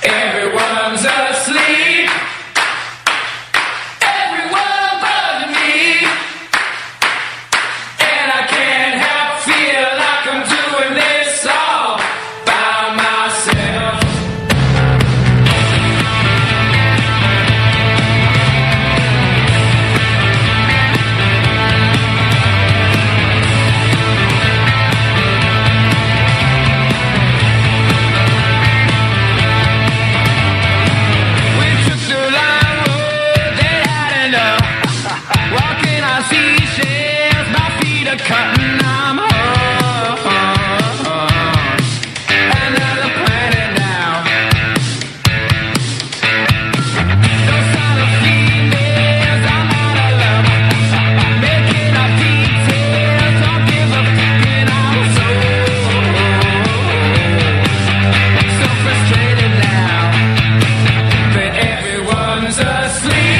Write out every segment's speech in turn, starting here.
Everyone's asleep. Everyone but me. And I can't help feel like I'm doing this all by myself. Cutting, I'm home. Another planet now. Those kind of females, I'm out of love. Making up details, don't give a fuck, and I'm so frustrated now that everyone's asleep.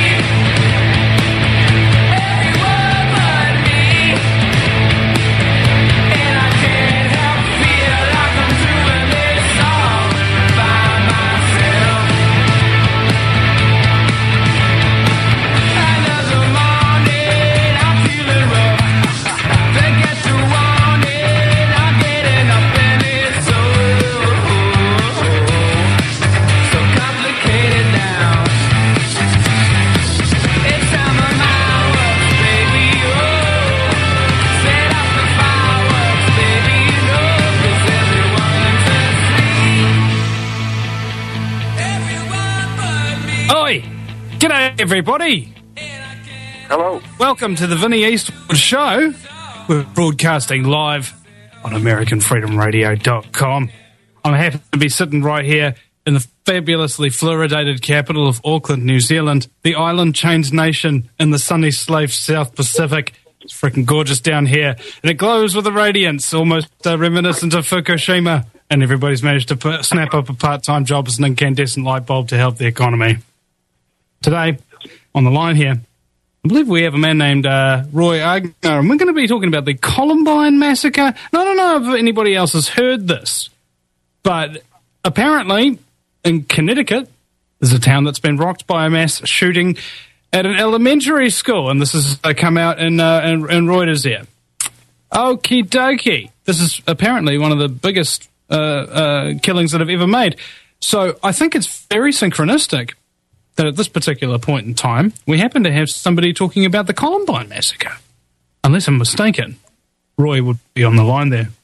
G'day, everybody. Hello. Welcome to the Vinnie Eastwood Show. We're broadcasting live on AmericanFreedomRadio.com. I'm happy to be sitting right here in the fabulously fluoridated capital of Auckland, New Zealand, the island chained nation in the sunny slave South Pacific. It's freaking gorgeous down here, and it glows with a radiance almost reminiscent of Fukushima, and everybody's managed to snap up a part-time job as an incandescent light bulb to help the economy. Today, on the line here, I believe we have a man named Roy Agner, and we're going to be talking about the Columbine Massacre. And I don't know if anybody else has heard this, but apparently in Connecticut, there's a town that's been rocked by a mass shooting at an elementary school, and this has come out in Reuters here. Okie dokie. This is apparently one of the biggest killings that have ever made. So I think it's very synchronistic that at this particular point in time, we happen to have somebody talking about the Columbine Massacre. Unless I'm mistaken, Roy would be on the line there.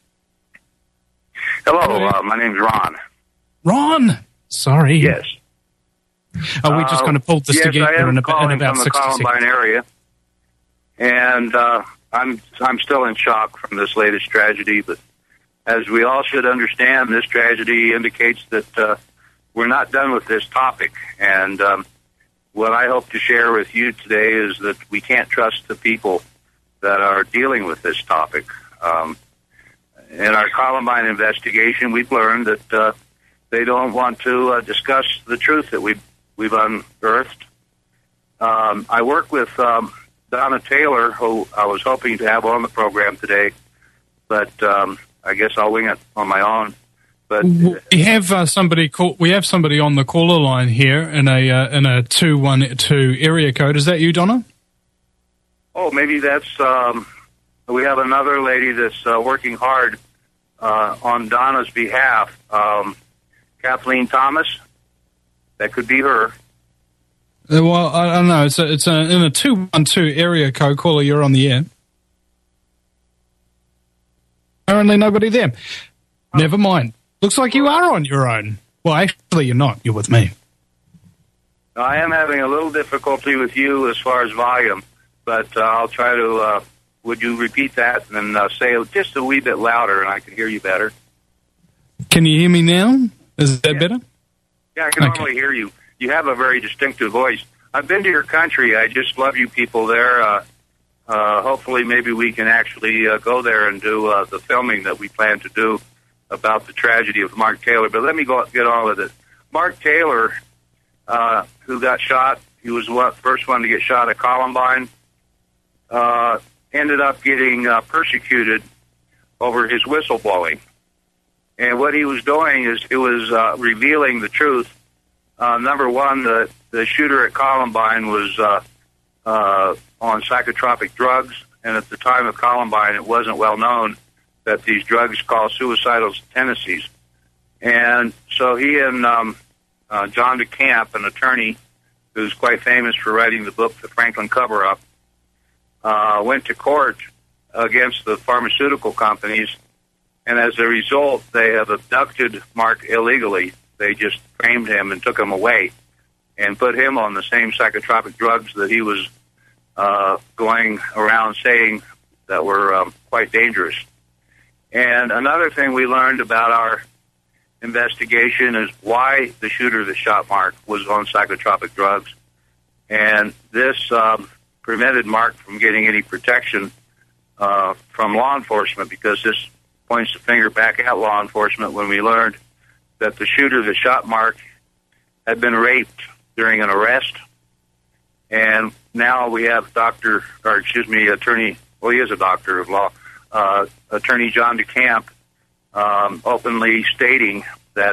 Hello, my name's Ron. Ron! Sorry. Yes. Are we just going to pull this together in about 60 seconds? Yes, I am calling from the Columbine area, and I'm still in shock from this latest tragedy, but as we all should understand, this tragedy indicates that we're not done with this topic, and what I hope to share with you today is that we can't trust the people that are dealing with this topic. In our Columbine investigation, we've learned that they don't want to discuss the truth that we've unearthed. I work with Donna Taylor, who I was hoping to have on the program today, but I guess I'll wing it on my own. But we have somebody on the caller line here in a 212 area code. Is that you, Donna? Oh, maybe that's. We have another lady that's working hard on Donna's behalf. Kathleen Thomas. That could be her. Well, I don't know. It's in a 212 area code. Caller, you're on the air. Apparently, nobody there. Never mind. Looks like you are on your own. Well, actually, you're not. You're with me. I am having a little difficulty with you as far as volume, but I'll try to, would you repeat that and say it just a wee bit louder and I can hear you better? Can you hear me now? Is that better? Yeah, I can normally hear you. You have a very distinctive voice. I've been to your country. I just love you people there. Hopefully maybe we can actually go there and do the filming that we plan to do about the tragedy of Mark Taylor. But let me get on with it. Mark Taylor, who got shot, he was the first one to get shot at Columbine, ended up getting persecuted over his whistleblowing. And what he was doing is it was revealing the truth Number one, the shooter at Columbine was on psychotropic drugs, and at the time of Columbine, it wasn't well known that these drugs cause suicidal tendencies. And so he and John DeCamp, an attorney who's quite famous for writing the book The Franklin Cover-Up, went to court against the pharmaceutical companies, and as a result, they have abducted Mark illegally. They just framed him and took him away and put him on the same psychotropic drugs that he was going around saying that were quite dangerous. And another thing we learned about our investigation is why the shooter that shot Mark was on psychotropic drugs. And this prevented Mark from getting any protection from law enforcement, because this points the finger back at law enforcement when we learned that the shooter that shot Mark had been raped during an arrest. And now we have attorney, well, he is a doctor of law, Attorney John DeCamp, openly stating that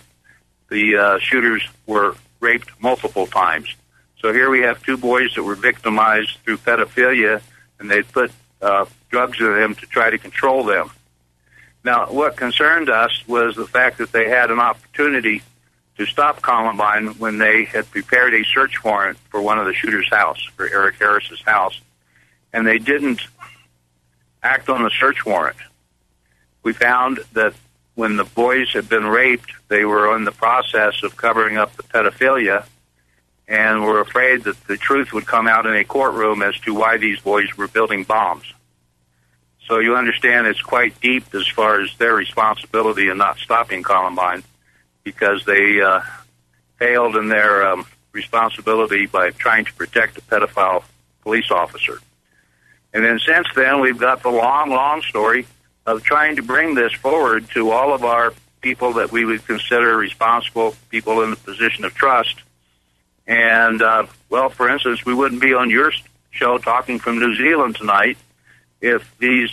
the shooters were raped multiple times. So here we have two boys that were victimized through pedophilia, and they put drugs in them to try to control them. Now, what concerned us was the fact that they had an opportunity to stop Columbine when they had prepared a search warrant for one of the shooter's house, for Eric Harris's house, and they didn't act on the search warrant. We found that when the boys had been raped, they were in the process of covering up the pedophilia, and were afraid that the truth would come out in a courtroom as to why these boys were building bombs. So you understand it's quite deep as far as their responsibility in not stopping Columbine, because they failed in their responsibility by trying to protect a pedophile police officer. And then since then, we've got the long, long story of trying to bring this forward to all of our people that we would consider responsible, people in the position of trust. And, well, for instance, we wouldn't be on your show talking from New Zealand tonight if these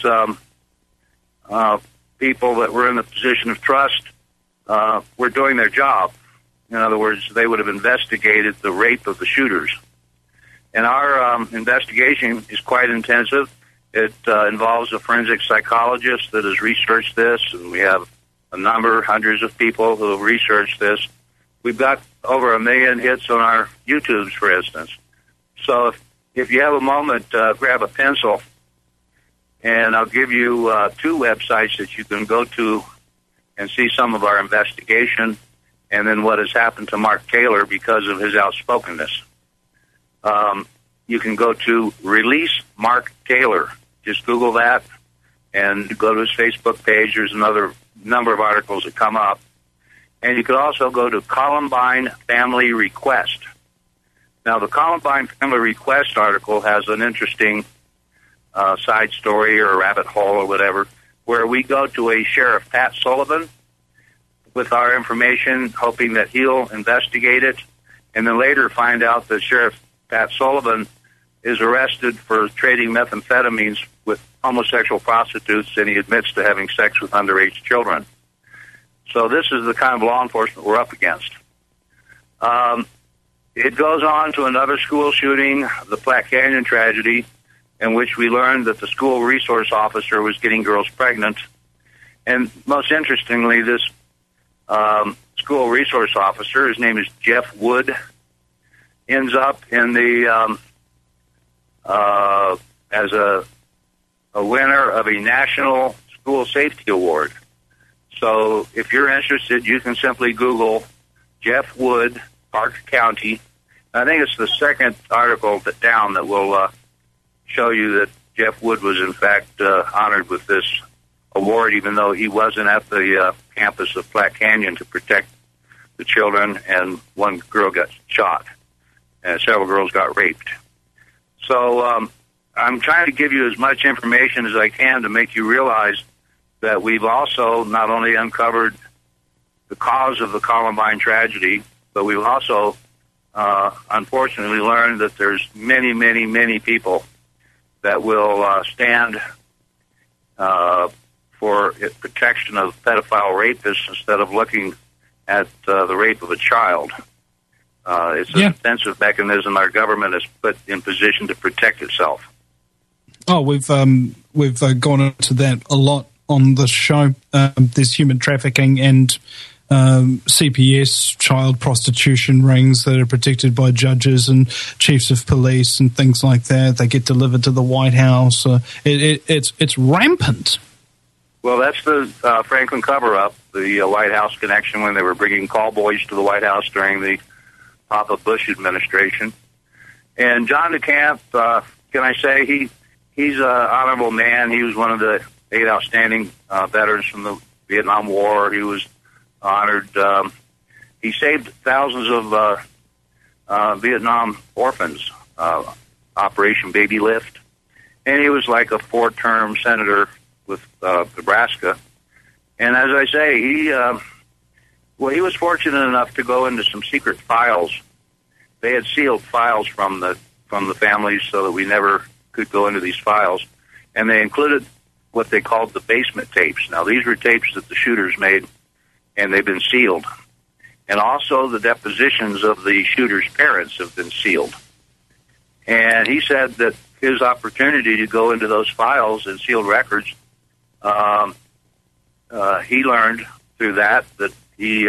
people that were in the position of trust were doing their job. In other words, they would have investigated the rape of the shooters. And our investigation is quite intensive. It involves a forensic psychologist that has researched this, and we have hundreds of people who have researched this. We've got over 1 million hits on our YouTubes, for instance. So if you have a moment, grab a pencil, and I'll give you 2 websites that you can go to and see some of our investigation, and then what has happened to Mark Taylor because of his outspokenness. You can go to Release Mark Taylor. Just Google that and go to his Facebook page. There's another number of articles that come up. And you could also go to Columbine Family Request. Now, the Columbine Family Request article has an interesting side story or a rabbit hole or whatever, where we go to a Sheriff Pat Sullivan with our information, hoping that he'll investigate it, and then later find out that Sheriff Pat Sullivan is arrested for trading methamphetamines with homosexual prostitutes, and he admits to having sex with underage children. So this is the kind of law enforcement we're up against. It goes on to another school shooting, the Platte Canyon tragedy, in which we learned that the school resource officer was getting girls pregnant. And most interestingly, this school resource officer, his name is Jeff Wood, ends up in the as a winner of a National School Safety Award. So if you're interested, you can simply Google Jeff Wood, Park County. I think it's the second article down that will show you that Jeff Wood was, in fact, honored with this award, even though he wasn't at the campus of Platte Canyon to protect the children, and one girl got shot, and several girls got raped. So I'm trying to give you as much information as I can to make you realize that we've also not only uncovered the cause of the Columbine tragedy, but we've also, unfortunately, learned that there's many, many, many people that will stand for protection of pedophile rapists instead of looking at the rape of a child. It's a defensive mechanism our government has put in position to protect itself. Oh, we've gone into that a lot on this show. There's human trafficking and CPS, child prostitution rings that are protected by judges and chiefs of police and things like that. They get delivered to the White House. It's rampant. Well, that's the Franklin cover-up, the White House connection when they were bringing call boys to the White House during the Papa Bush administration. And John DeCamp, can I say, he's an honorable man. He was one of the 8 outstanding veterans from the Vietnam War. He was honored. He saved thousands of Vietnam orphans, Operation Baby Lift. And he was like a 4-term senator with Nebraska. And as I say, he was fortunate enough to go into some secret files. They had sealed files from the families so that we never could go into these files. And they included what they called the basement tapes. Now, these were tapes that the shooters made, and they've been sealed. And also the depositions of the shooters' parents have been sealed. And he said that his opportunity to go into those files and sealed records, he learned through that he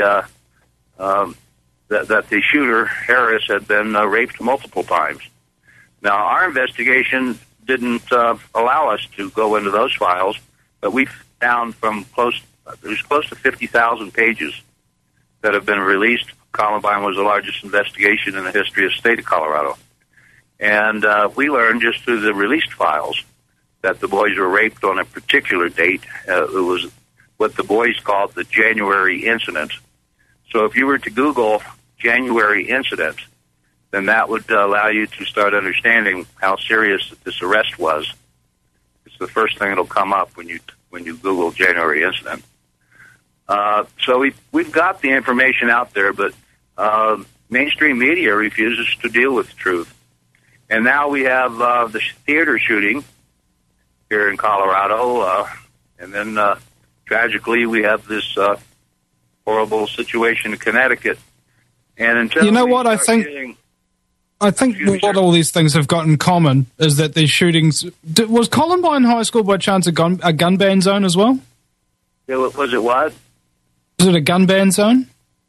that the shooter, Harris, had been raped multiple times. Now, our investigation didn't allow us to go into those files, but we found there's close to 50,000 pages that have been released. Columbine was the largest investigation in the history of the state of Colorado. And we learned just through the released files that the boys were raped on a particular date. It was what the boys called the January incident. So if you were to Google January incident, then that would allow you to start understanding how serious this arrest was. It's the first thing that'll come up when you Google January incident. So we've got the information out there, but mainstream media refuses to deal with the truth. And now we have the theater shooting here in Colorado, and then tragically we have this horrible situation in Connecticut. And until you know what I think. I think what all these things have got in common is that these shootings... Was Columbine High School by chance a gun ban zone as well? Yeah, was it what? Was it a gun ban zone?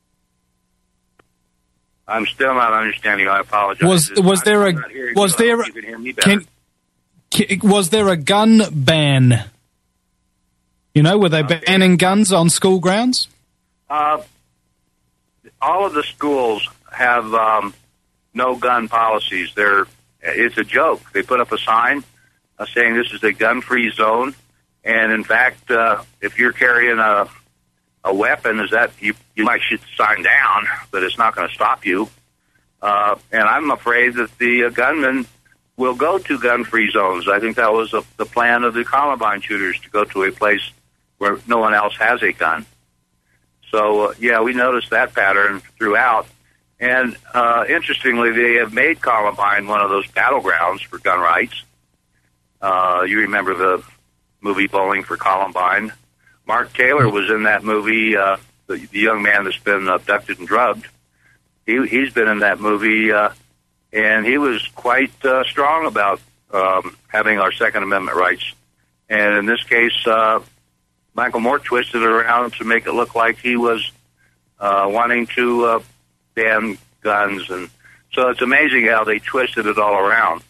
I'm still not understanding. I apologize. Was there a gun ban? You know, were they banning guns on school grounds? All of the schools have no gun policies. It's a joke. They put up a sign saying this is a gun-free zone, and in fact, if you're carrying a weapon, you might shoot the sign down, but it's not going to stop you. And I'm afraid that the gunmen will go to gun-free zones. I think that was the plan of the Columbine shooters, to go to a place where no one else has a gun. So, we noticed that pattern throughout. And interestingly, they have made Columbine one of those battlegrounds for gun rights. You remember the movie Bowling for Columbine. Mark Taylor was in that movie, the young man that's been abducted and drugged. He's been in that movie, and he was quite strong about having our Second Amendment rights. And in this case, Michael Moore twisted it around to make it look like he was wanting to ban guns. And so it's amazing how they twisted it all around.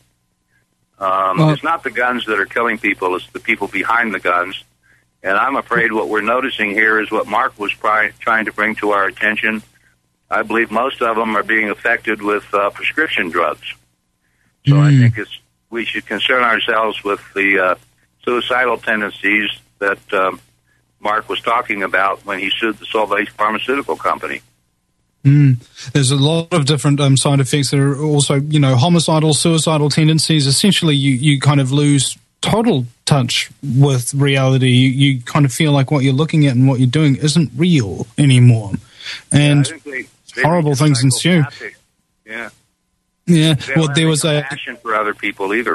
It's not the guns that are killing people, it's the people behind the guns. And I'm afraid what we're noticing here is what Mark was trying to bring to our attention. I believe most of them are being affected with prescription drugs. So I think we should concern ourselves with the suicidal tendencies that Mark was talking about when he sued the Solvay Pharmaceutical Company. There's a lot of different side effects that are also, homicidal, suicidal tendencies. Essentially, you kind of lose total touch with reality. You kind of feel like what you're looking at and what you're doing isn't real anymore. And horrible things ensue. Yeah. Well, there was a passion for other people either.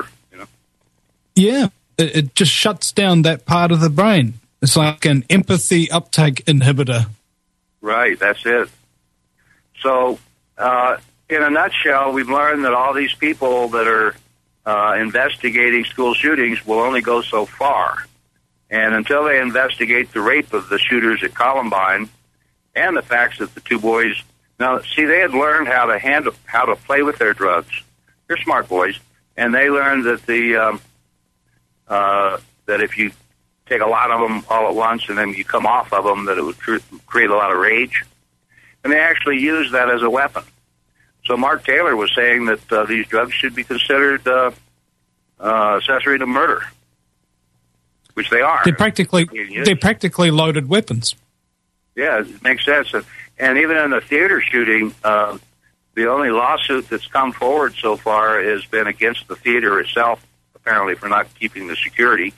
Yeah, it just shuts down that part of the brain. It's like an empathy uptake inhibitor. Right, that's it. So in a nutshell, we've learned that all these people that are investigating school shootings will only go so far. And until they investigate the rape of the shooters at Columbine and the facts that the two boys... Now, see, they had learned how to play with their drugs. They're smart boys. And they learned that that if you take a lot of them all at once and then you come off of them, that it would create a lot of rage. And they actually used that as a weapon. So Mark Taylor was saying that these drugs should be considered accessory to murder, which they are. They're practically loaded weapons. Yeah, it makes sense. And even in the theater shooting, the only lawsuit that's come forward so far has been against the theater itself, apparently for not keeping the security.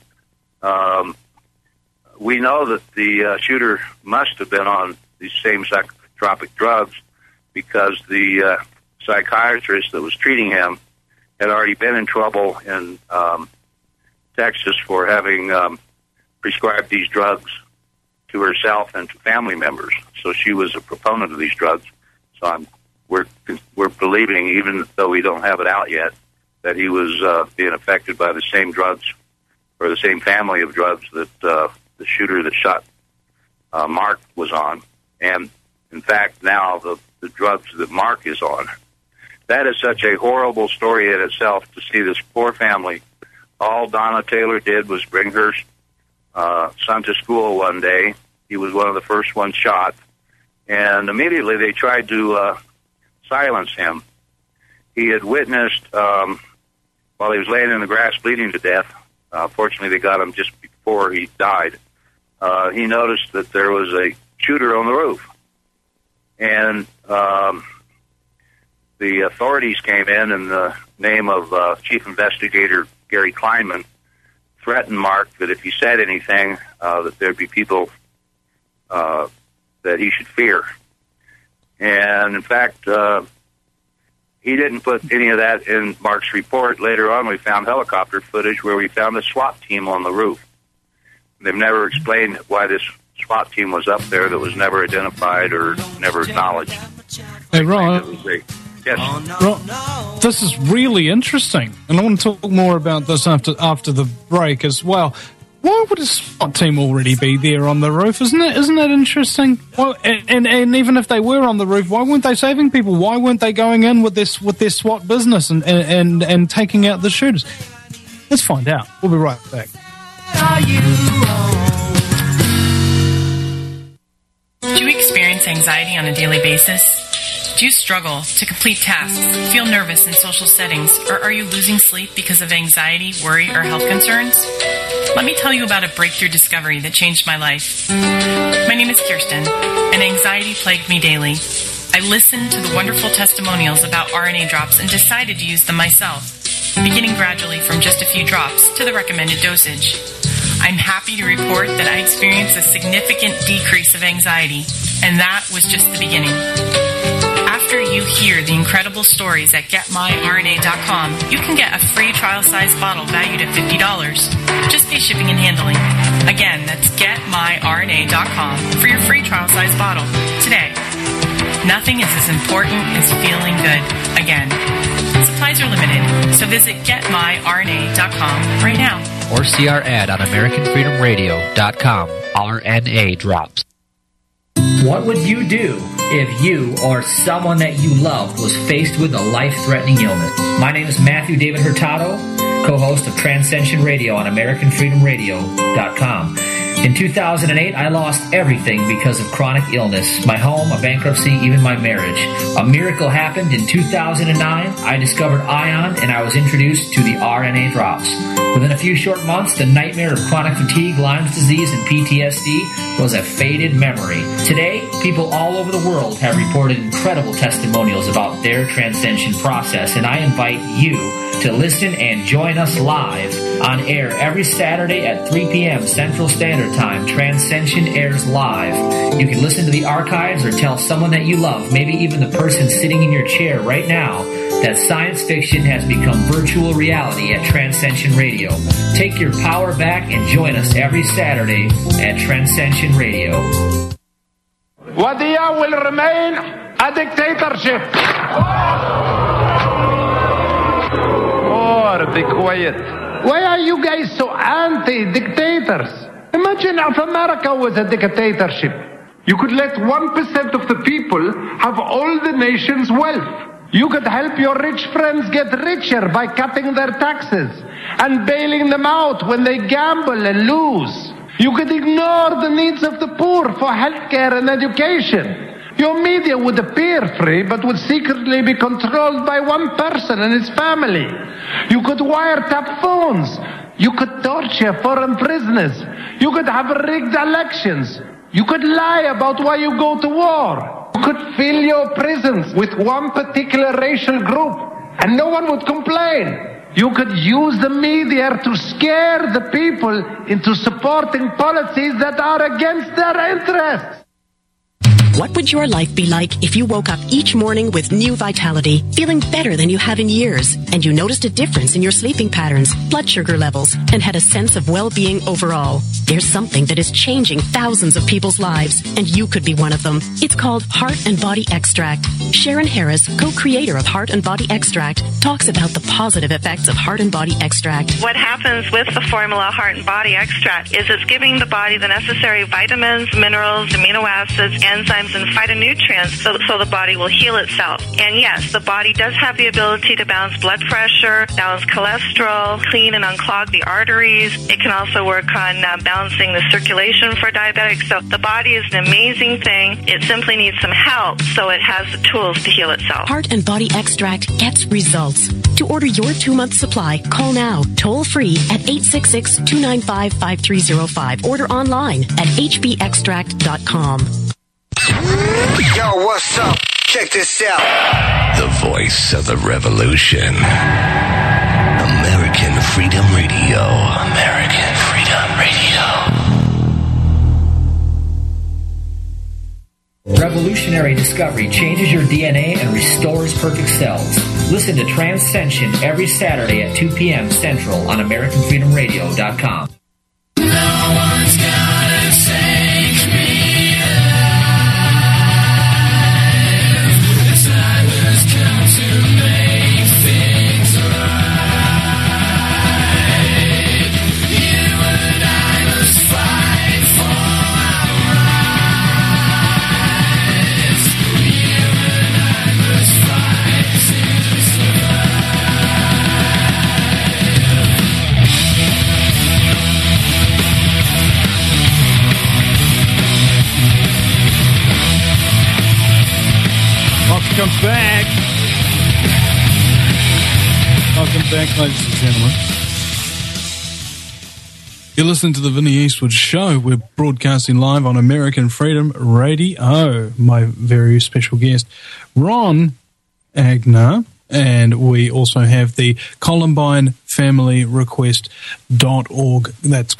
We know that the shooter must have been on these same psychotropic drugs because the psychiatrist that was treating him had already been in trouble in Texas for having prescribed these drugs to herself and to family members. So she was a proponent of these drugs. So we're believing, even though we don't have it out yet, that he was being affected by the same drugs or the same family of drugs that the shooter that shot Mark was on. And, in fact, now the drugs that Mark is on. That is such a horrible story in itself to see this poor family. All Donna Taylor did was bring her son to school one day. He was one of the first ones shot. And immediately they tried to silence him. He had witnessed, while he was laying in the grass bleeding to death, fortunately they got him just before he died, he noticed that there was a shooter on the roof. And the authorities came in the name of Chief Investigator Gary Kleinman, threatened Mark that if he said anything, that there'd be people that he should fear. And, in fact, he didn't put any of that in Mark's report. Later on, we found helicopter footage where we found the SWAT team on the roof. They've never explained why this SWAT team was up there that was never identified or never acknowledged. Hey, Ron. Yes. Ron, this is really interesting, and I want to talk more about this after the break as well. Why would a SWAT team already be there on the roof? Isn't that interesting? Well, and even if they were on the roof, why weren't they saving people? Why weren't they going in with their SWAT business and taking out the shooters? Let's find out. We'll be right back. Do you experience anxiety on a daily basis? Do you struggle to complete tasks, feel nervous in social settings, or are you losing sleep because of anxiety, worry, or health concerns? Let me tell you about a breakthrough discovery that changed my life. My name is Kirsten, and anxiety plagued me daily. I listened to the wonderful testimonials about RNA drops and decided to use them myself, beginning gradually from just a few drops to the recommended dosage. I'm happy to report that I experienced a significant decrease of anxiety, and that was just the beginning. After you hear the incredible stories at GetMyRNA.com, you can get a free trial-size bottle valued at $50. Just pay shipping and handling. Again, that's GetMyRNA.com for your free trial-size bottle today. Nothing is as important as feeling good. Again, supplies are limited, so visit GetMyRNA.com right now. Or see our ad on AmericanFreedomRadio.com. RNA drops. What would you do if you or someone that you loved was faced with a life-threatening illness? My name is Matthew David Hurtado, co-host of Transcension Radio on AmericanFreedomRadio.com. In 2008, I lost everything because of chronic illness. My home, a bankruptcy, even my marriage. A miracle happened in 2009. I discovered ION and I was introduced to the RNA drops. Within a few short months, the nightmare of chronic fatigue, Lyme's disease, and PTSD was a faded memory. Today, people all over the world have reported incredible testimonials about their transcension process, and I invite you to listen and join us live on air every Saturday at 3 p.m. Central Standard Time. Transcension airs live. You can listen to the archives or tell someone that you love, maybe even the person sitting in your chair right now, that science fiction has become virtual reality at Transcension Radio. Take your power back and join us every Saturday at Transcension Radio. Wadia will remain a dictatorship. Oh, be quiet. Why are you guys so anti-dictators? Imagine if America was a dictatorship. You could let 1% of the people have all the nation's wealth. You could help your rich friends get richer by cutting their taxes and bailing them out when they gamble and lose. You could ignore the needs of the poor for healthcare and education. Your media would appear free, but would secretly be controlled by one person and his family. You could wiretap phones. You could torture foreign prisoners. You could have rigged elections. You could lie about why you go to war. You could fill your prisons with one particular racial group, and no one would complain. You could use the media to scare the people into supporting policies that are against their interests. What would your life be like if you woke up each morning with new vitality, feeling better than you have in years, and you noticed a difference in your sleeping patterns, blood sugar levels, and had a sense of well-being overall? There's something that is changing thousands of people's lives, and you could be one of them. It's called Heart and Body Extract. Sharon Harris, co-creator of Heart and Body Extract, talks about the positive effects of Heart and Body Extract. What happens with the formula Heart and Body Extract is it's giving the body the necessary vitamins, minerals, amino acids, enzymes, and phytonutrients so the body will heal itself. And yes, the body does have the ability to balance blood pressure, balance cholesterol, clean and unclog the arteries. It can also work on balancing the circulation for diabetics. So the body is an amazing thing. It simply needs some help, so it has the tools to heal itself. Heart and Body Extract gets results. To order your 2-month supply, call now, toll free at 866-295-5305. Order online at hbextract.com. Yo, what's up? Check this out. The voice of the revolution. American Freedom Radio. American Freedom Radio. Revolutionary discovery changes your DNA and restores perfect cells. Listen to Transcension every Saturday at 2 p.m. Central on AmericanFreedomRadio.com. No one's gonna take me. Welcome back. Welcome back, ladies and gentlemen. You're listening to the Vinnie Eastwood Show. We're broadcasting live on American Freedom Radio. My very special guest, Ron Agner. And we also have the ColumbineFamilyRequest.org. That's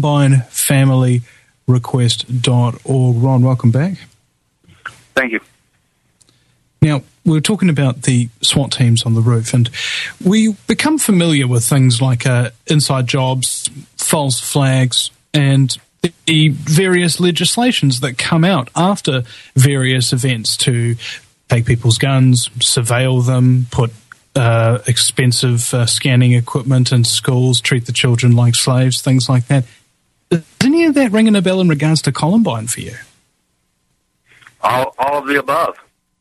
ColumbineFamilyRequest.org. Ron, welcome back. Thank you. Now, we were talking about the SWAT teams on the roof, and we become familiar with things like inside jobs, false flags, and the various legislations that come out after various events to take people's guns, surveil them, put expensive scanning equipment in schools, treat the children like slaves, things like that. Is any of that ringing a bell in regards to Columbine for you? All of the above.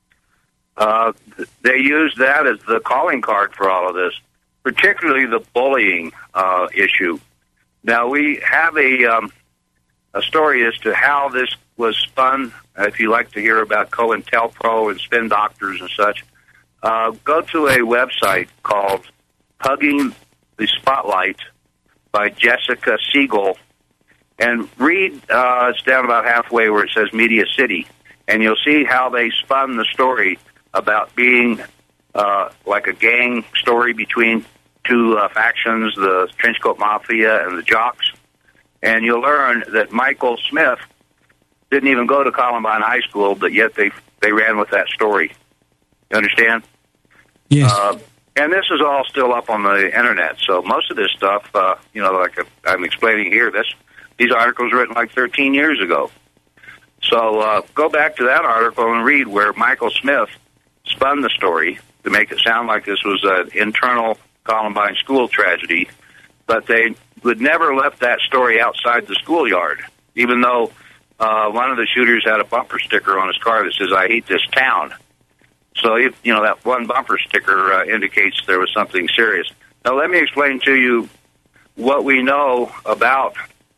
They use that as the calling card for all of this, particularly the bullying issue. Now, we have a story as to how this was spun. If you like to hear about COINTELPRO and spin doctors and such, go to a website called Hugging the Spotlight by Jessica Siegel and read, it's down about halfway where it says Media City, and you'll see how they spun the story about being like a gang story between two factions, the Trenchcoat Mafia and the Jocks. And you'll learn that Michael Smith didn't even go to Columbine High School, but yet they ran with that story. You understand? Yes. And this is all still up on the Internet, so most of this stuff, like I'm explaining here, these articles were written like 13 years ago. So go back to that article and read where Michael Smith spun the story to make it sound like this was an internal Columbine school tragedy, but they would never left that story outside the schoolyard, even though one of the shooters had a bumper sticker on his car that says, "I hate this town." So, that one bumper sticker indicates there was something serious. Now, let me explain to you what we know about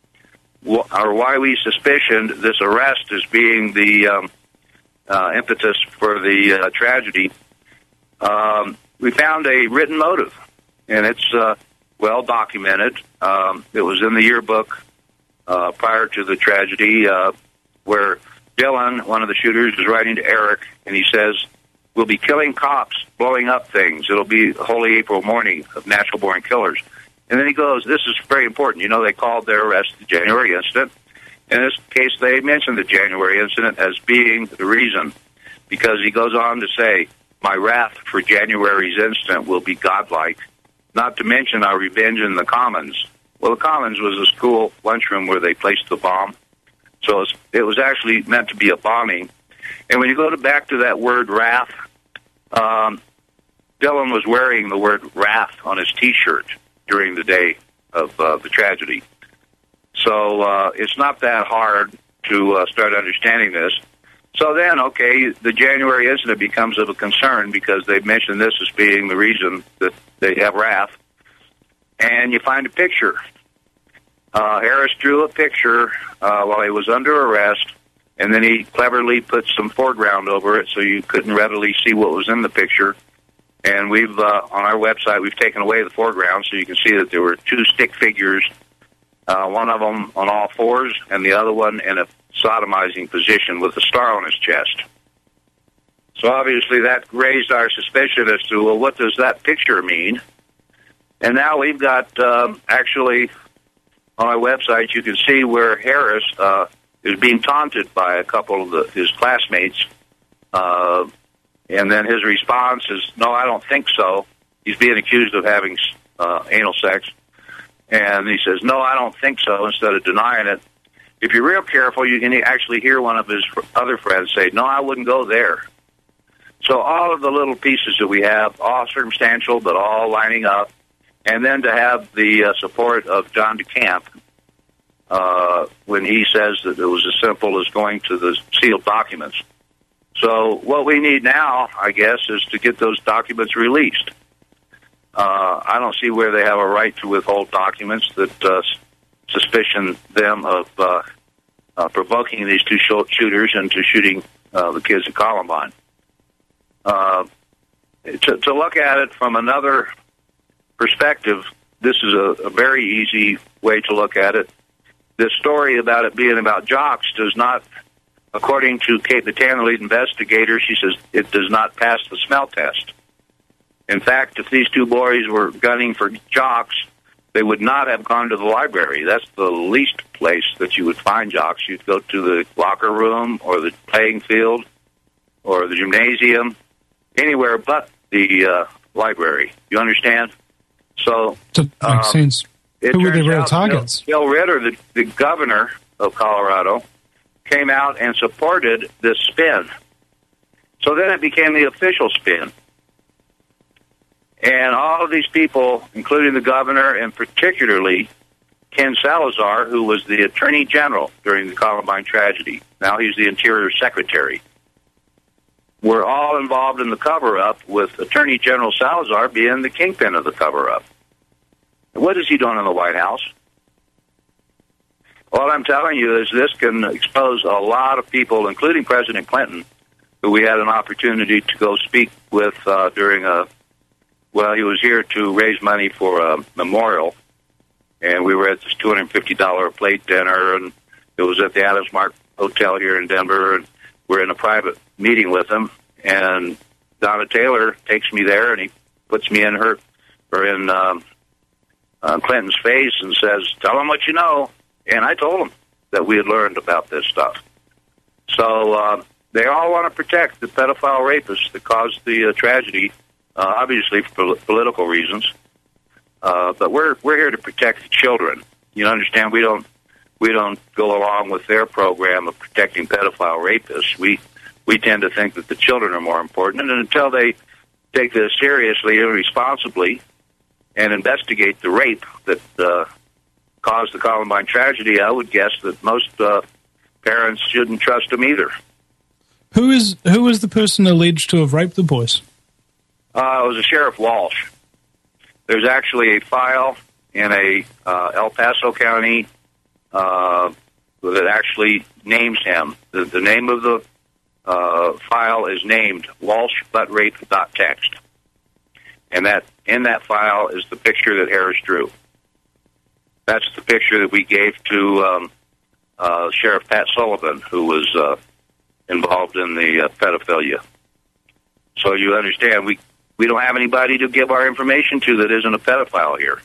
or why we suspicioned this arrest as being the impetus for the tragedy. We found a written motive, and it's well documented. It was in the yearbook prior to the tragedy where Dylan, one of the shooters, is writing to Eric, and he says, "We'll be killing cops, blowing up things. It'll be holy April morning of natural-born killers." And then he goes, this is very important. They called their arrest the January incident. In this case, they mentioned the January incident as being the reason, because he goes on to say, "My wrath for January's incident will be godlike, not to mention our revenge in the Commons." Well, the Commons was a school lunchroom where they placed the bomb. So it was actually meant to be a bombing. And when you go back to that word wrath, Dylan was wearing the word wrath on his T-shirt during the day of the tragedy. So it's not that hard to start understanding this. So then, okay, the January incident becomes of a concern because they've mentioned this as being the reason that they have wrath. And you find a picture. Harris drew a picture while he was under arrest, and then he cleverly put some foreground over it so you couldn't readily see what was in the picture. And we've, on our website, we've taken away the foreground so you can see that there were two stick figures, one of them on all fours and the other one in a sodomizing position with a star on his chest. So obviously that raised our suspicion as to, well, what does that picture mean? And now we've got, actually, on our website, you can see where Harris is being taunted by a couple of his classmates. And then his response is, "No, I don't think so." He's being accused of having anal sex. And he says, "No, I don't think so," instead of denying it. If you're real careful, you can actually hear one of his other friends say, "No, I wouldn't go there." So all of the little pieces that we have, all circumstantial, but all lining up. And then to have the support of John DeCamp when he says that it was as simple as going to the sealed documents. So what we need now, I guess, is to get those documents released. I don't see where they have a right to withhold documents that suspicion them of provoking these two shooters into shooting the kids at Columbine. To look at it from another perspective, this is a very easy way to look at it. This story about it being about jocks does not, according to Kate Battana, lead investigator, she says it does not pass the smell test. In fact, if these two boys were gunning for jocks, they would not have gone to the library. That's the least place that you would find jocks. You'd go to the locker room or the playing field or the gymnasium, anywhere but the library. You understand? So makes sense. Who were the real targets? Bill Ritter, the governor of Colorado, came out and supported this spin. So then it became the official spin. And all of these people, including the governor and particularly Ken Salazar, who was the attorney general during the Columbine tragedy, now he's the interior secretary, were all involved in the cover-up, with Attorney General Salazar being the kingpin of the cover-up. What is he doing in the White House? All I'm telling you is this can expose a lot of people, including President Clinton, who we had an opportunity to go speak with during he was here to raise money for a memorial, and we were at this $250 a plate dinner, and it was at the Adams Mark Hotel here in Denver, and we're in a private meeting with him, and Donna Taylor takes me there, and he puts me in Clinton's face and says, "Tell him what you know." And I told him that we had learned about this stuff. So they all want to protect the pedophile rapists that caused the tragedy, obviously for political reasons. But we're here to protect the children. You understand? We don't we don't go along with their program of protecting pedophile rapists. We tend to think that the children are more important, and until they take this seriously and responsibly and investigate the rape that caused the Columbine tragedy, I would guess that most parents shouldn't trust them either. Who is the person alleged to have raped the boys? It was a Sheriff Walsh. There's actually a file in a El Paso County that actually names him. The name of the file is named WalshButtRape.txt, and that in that file is the picture that Harris drew. That's the picture that we gave to Sheriff Pat Sullivan, who was involved in the pedophilia. So you understand, we don't have anybody to give our information to that isn't a pedophile here.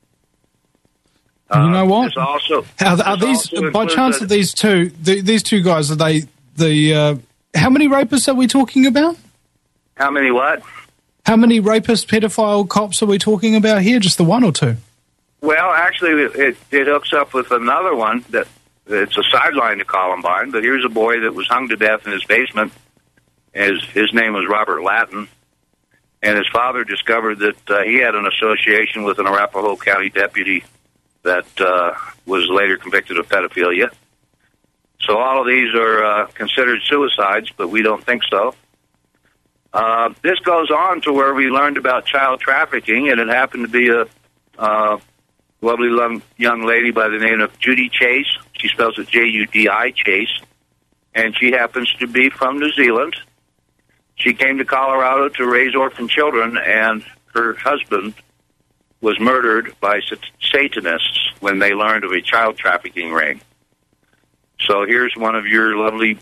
You know what? Are these, by chance, of these two guys, are they the? How many rapists are we talking about? How many what? How many rapist, pedophile cops are we talking about here? Just the one or two? Well, actually, it hooks up with another one that it's a sideline to Columbine. But here's a boy that was hung to death in his basement. His name was Robert Lattin, and his father discovered that he had an association with an Arapahoe County deputy that was later convicted of pedophilia. So all of these are considered suicides, but we don't think so. This goes on to where we learned about child trafficking, and it happened to be a lovely young lady by the name of Judy Chase. She spells it Judi Chase, and she happens to be from New Zealand. She came to Colorado to raise orphan children, and her husband was murdered by Satanists when they learned of a child trafficking ring. So here's one of your lovely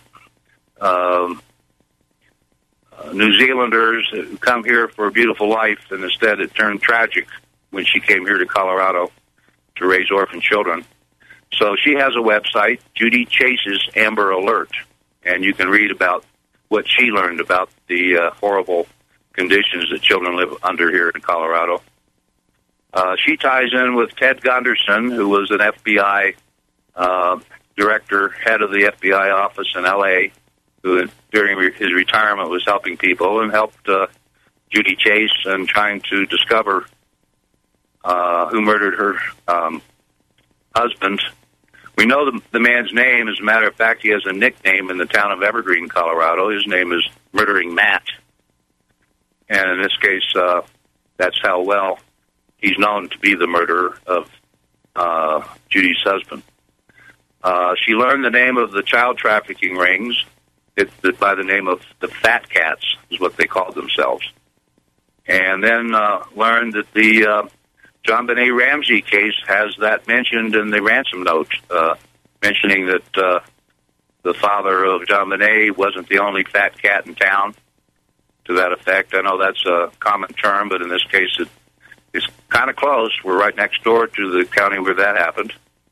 New Zealanders who come here for a beautiful life, and instead it turned tragic when she came here to Colorado to raise orphan children. So she has a website, Judy Chase's Amber Alert, and you can read about what she learned about the horrible conditions that children live under here in Colorado. She ties in with Ted Gunderson, who was an FBI director, head of the FBI office in L.A., who during his retirement was helping people and helped Judy Chase in trying to discover who murdered her husband. We know the man's name. As a matter of fact, he has a nickname in the town of Evergreen, Colorado. His name is Murdering Matt. And in this case, that's how well he's known to be the murderer of Judy's husband. She learned the name of the child trafficking rings by the name of the Fat Cats, is what they called themselves. And then learned that the John Benet Ramsey case has that mentioned in the ransom note, mentioning that the father of John Benet wasn't the only fat cat in town, to that effect. I know that's a common term, but in this case it's kind of close. We're right next door to the county where that happened.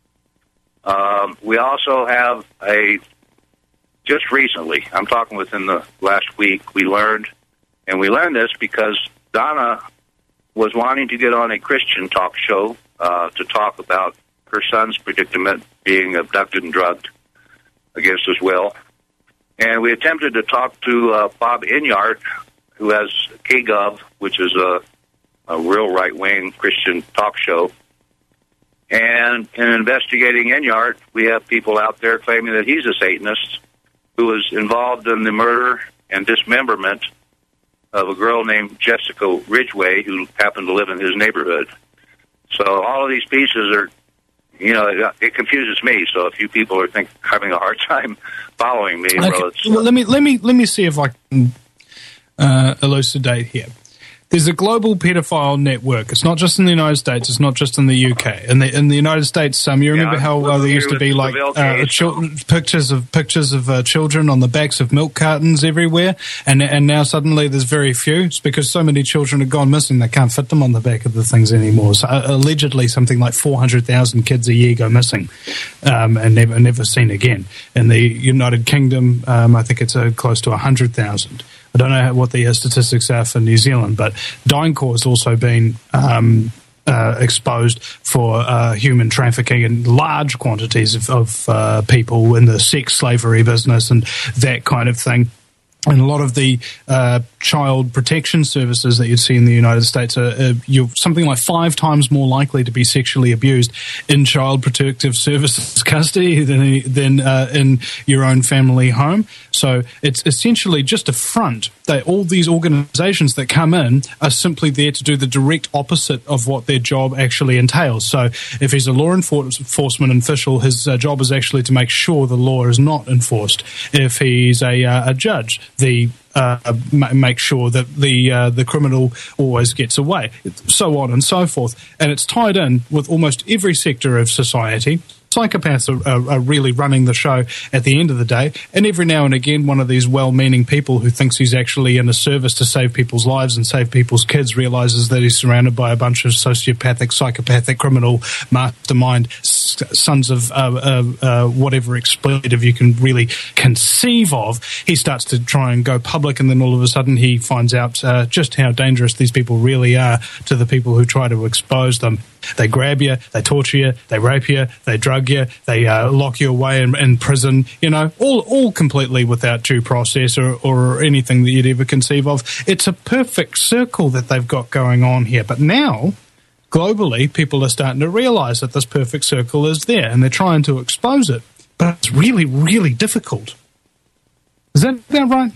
We also have just recently, I'm talking within the last week, we learned this because Donna was wanting to get on a Christian talk show to talk about her son's predicament, being abducted and drugged against his will. And we attempted to talk to Bob Inyart, who has KGov, which is a real right-wing Christian talk show. And in investigating Inyart, we have people out there claiming that he's a Satanist who was involved in the murder and dismemberment of a girl named Jessica Ridgway, who happened to live in his neighborhood. So all of these pieces are, it confuses me. So if you people are having a hard time following me, okay. Well, let me see if I can elucidate here. There's a global pedophile network. It's not just in the United States. It's not just in the UK. In the United States, you remember how there used to be like pictures of children on the backs of milk cartons everywhere, and now suddenly there's very few. It's because so many children have gone missing they can't fit them on the back of the things anymore. So allegedly, something like 400,000 kids a year go missing and never seen again. In the United Kingdom, I think it's close to 100,000. I don't know what the statistics are for New Zealand, but DynCorp has also been exposed for human trafficking and large quantities of people in the sex slavery business and that kind of thing. And a lot of the child protection services that you'd see in the United States you're something like 5 times more likely to be sexually abused in child protective services custody than in your own family home. So it's essentially just a front that all these organizations that come in are simply there to do the direct opposite of what their job actually entails. So if he's a law enforcement official, his job is actually to make sure the law is not enforced. If he's a judge, make sure that the criminal always gets away, so on and so forth. And it's tied in with almost every sector of society. Psychopaths are really running the show at the end of the day, and every now and again one of these well-meaning people who thinks he's actually in a service to save people's lives and save people's kids realizes that he's surrounded by a bunch of sociopathic, psychopathic, criminal mastermind sons of whatever expletive you can really conceive of. He starts to try and go public, and then all of a sudden he finds out just how dangerous these people really are to the people who try to expose them. They grab you, they torture you, they rape you, they drug you, they lock you away in prison, all completely without due process or anything that you'd ever conceive of. It's a perfect circle that they've got going on here. But now, globally, people are starting to realize that this perfect circle is there, and they're trying to expose it. But it's really, really difficult. Is that right?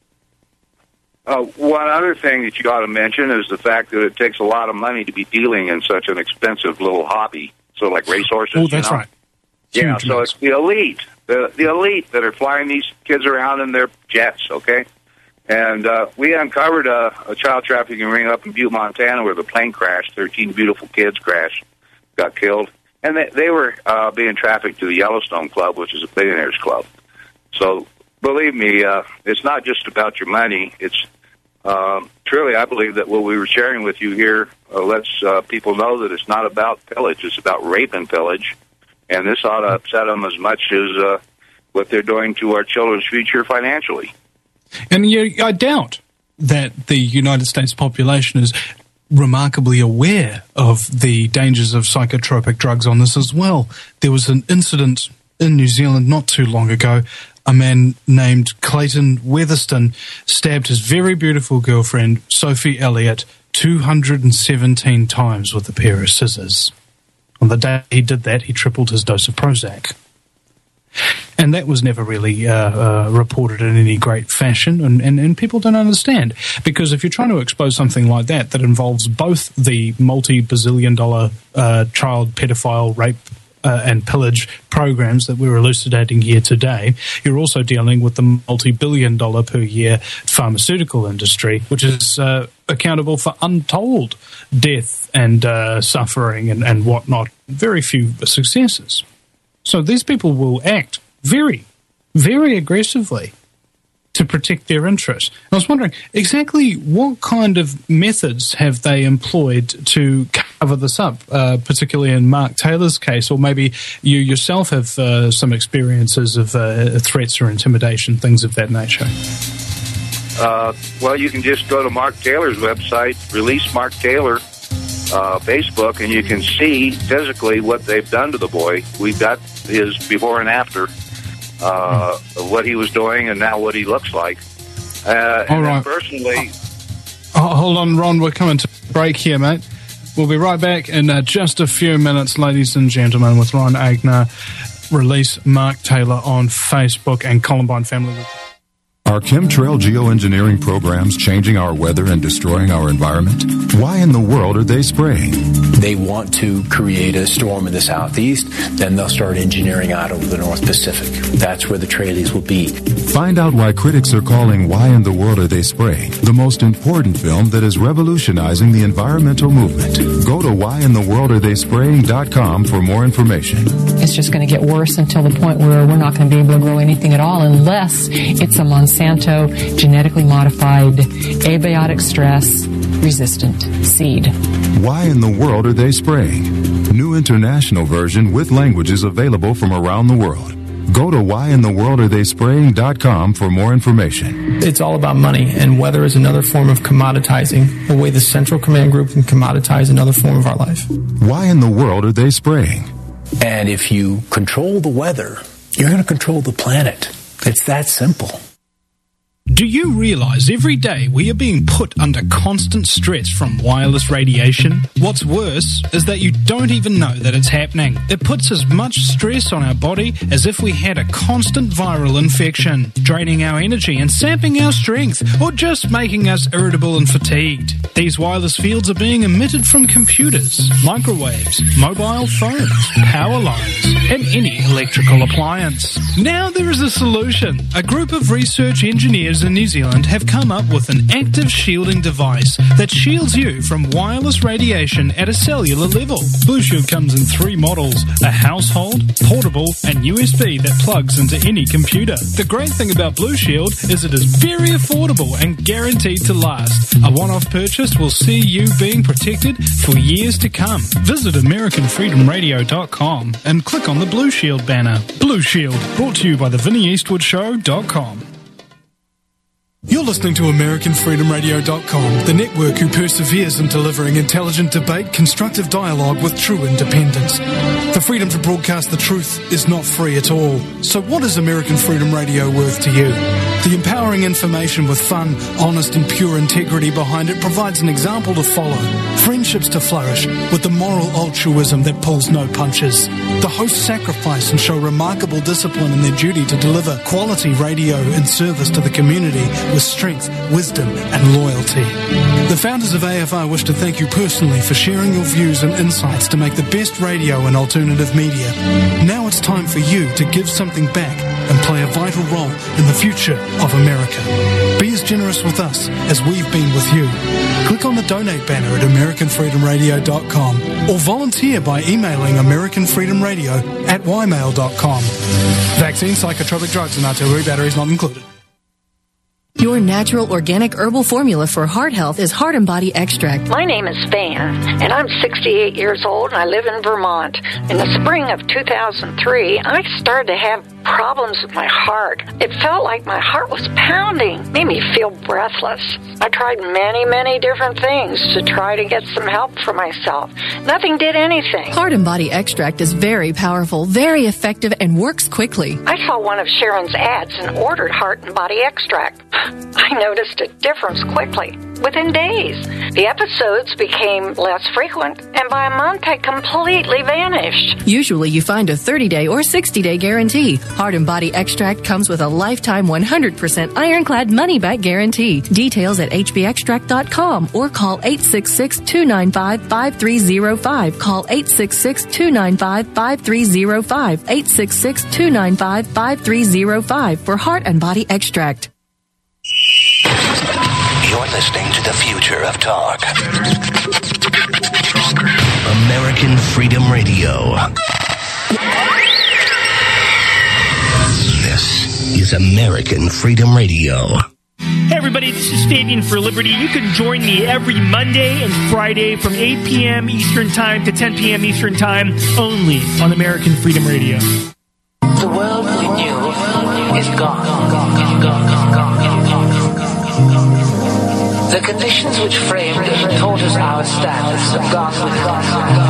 One other thing that you ought to mention is the fact that it takes a lot of money to be dealing in such an expensive little hobby. So like racehorses. Oh, that's right. Yeah, so it's the elite. The elite that are flying these kids around in their jets, okay? And we uncovered a child trafficking ring up in Butte, Montana, where the plane crashed. 13 beautiful kids crashed, got killed. And they were being trafficked to the Yellowstone Club, which is a billionaires club. So believe me, it's not just about your money. It's truly, I believe that what we were sharing with you here lets people know that it's not about pillage. It's about rape and pillage. And this ought to upset them as much as what they're doing to our children's future financially. And I doubt that the United States population is remarkably aware of the dangers of psychotropic drugs on this as well. There was an incident in New Zealand not too long ago. A man named Clayton Weatherston stabbed his very beautiful girlfriend, Sophie Elliott, 217 times with a pair of scissors. On the day he did that, he tripled his dose of Prozac. And that was never really reported in any great fashion, and people don't understand. Because if you're trying to expose something like that involves both the multi-bazillion-dollar child pedophile rape and pillage programs that we're elucidating here today, you're also dealing with the multi-billion-dollar per year pharmaceutical industry, which is accountable for untold death and suffering and whatnot, very few successes. So these people will act very, very aggressively to protect their interests. I was wondering, exactly what kind of methods have they employed to cover this up, particularly in Mark Taylor's case, or maybe you yourself have some experiences of threats or intimidation, things of that nature? Well, you can just go to Mark Taylor's website, Release Mark Taylor, Facebook, and you can see physically what they've done to the boy. We've got his before and after, what he was doing and now what he looks like. All right. Personally... hold on, Ron, we're coming to break here, mate. We'll be right back in just a few minutes, ladies and gentlemen, with Ron Agner. Release Mark Taylor on Facebook and Columbine Family. Are chemtrail geoengineering programs changing our weather and destroying our environment? Why in the world are they spraying? They want to create a storm in the southeast, then they'll start engineering out over the North Pacific. That's where the trailies will be. Find out why critics are calling Why in the World Are They Spraying the most important film that is revolutionizing the environmental movement. Go to whyintheworldaretheyspraying.com for more information. It's just going to get worse until the point where we're not going to be able to grow anything at all unless it's a Monsanto genetically modified abiotic stress resistant seed. Why in the world are they spraying? New international version with languages available from around the world. Go to whyintheworldaretheyspraying.com for more information. It's all about money, and weather is another form of commoditizing, the way the Central Command Group can commoditize another form of our life. Why in the world are they spraying? And if you control the weather, you're going to control the planet. It's that simple. Do you realize every day we are being put under constant stress from wireless radiation? What's worse is that you don't even know that it's happening. It puts as much stress on our body as if we had a constant viral infection, draining our energy and sapping our strength, or just making us irritable and fatigued. These wireless fields are being emitted from computers, microwaves, mobile phones, power lines, and any electrical appliance. Now there is a solution. A group of research engineers in New Zealand have come up with an active shielding device that shields you from wireless radiation at a cellular level. Blue Shield comes in 3 models: a household, portable, and USB that plugs into any computer. The great thing about Blue Shield is it is very affordable and guaranteed to last. A one-off purchase will see you being protected for years to come. Visit AmericanFreedomRadio.com and click on the Blue Shield banner. Blue Shield, brought to you by the VinnieEastwoodShow.com. You're listening to AmericanFreedomRadio.com, the network who perseveres in delivering intelligent debate, constructive dialogue with true independence. The freedom to broadcast the truth is not free at all. So what is American Freedom Radio worth to you? The empowering information with fun, honest and pure integrity behind it provides an example to follow, friendships to flourish, with the moral altruism that pulls no punches. The hosts sacrifice and show remarkable discipline in their duty to deliver quality radio in service to the community with strength, wisdom and loyalty. The founders of AFR wish to thank you personally for sharing your views and insights to make the best radio and alternative media. Now it's time for you to give something back and play a vital role in the future of America. Be as generous with us as we've been with you. Click on the donate banner at AmericanFreedomRadio.com or volunteer by emailing AmericanFreedomRadio@ymail.com. Vaccine, psychotropic drugs and artillery batteries not included. Your natural organic herbal formula for heart health is Heart and Body Extract. My name is Van, and I'm 68 years old, and I live in Vermont. In the spring of 2003, I started to have problems with my heart. It felt like my heart was pounding, made me feel breathless. I tried many different things to try to get some help for myself. Nothing did anything. Heart and Body Extract is very powerful, very effective, and works quickly. I saw one of Sharon's ads and ordered Heart and Body Extract. I noticed a difference quickly, within days. The episodes became less frequent, and by a month had completely vanished. Usually you find a 30-day or 60-day guarantee. Heart and Body Extract comes with a lifetime 100% ironclad money-back guarantee. Details at hbextract.com or call 866-295-5305. Call 866-295-5305. 866-295-5305 for Heart and Body Extract. You're listening to the future of talk. American Freedom Radio. This is American Freedom Radio. Hey everybody, this is Fabian for Liberty. You can join me every Monday and Friday from 8 p.m. Eastern Time to 10 p.m. Eastern Time only on American Freedom Radio. The world we knew is gone. The conditions which framed and taught us our standards have gone with us.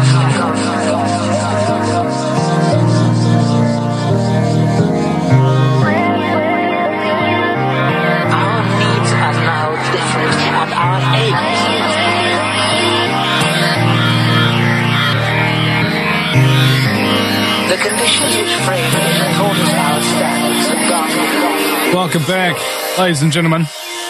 Our needs are now different, and our aims. The conditions which framed and taught us our standards have gone with us. Welcome back, ladies and gentlemen.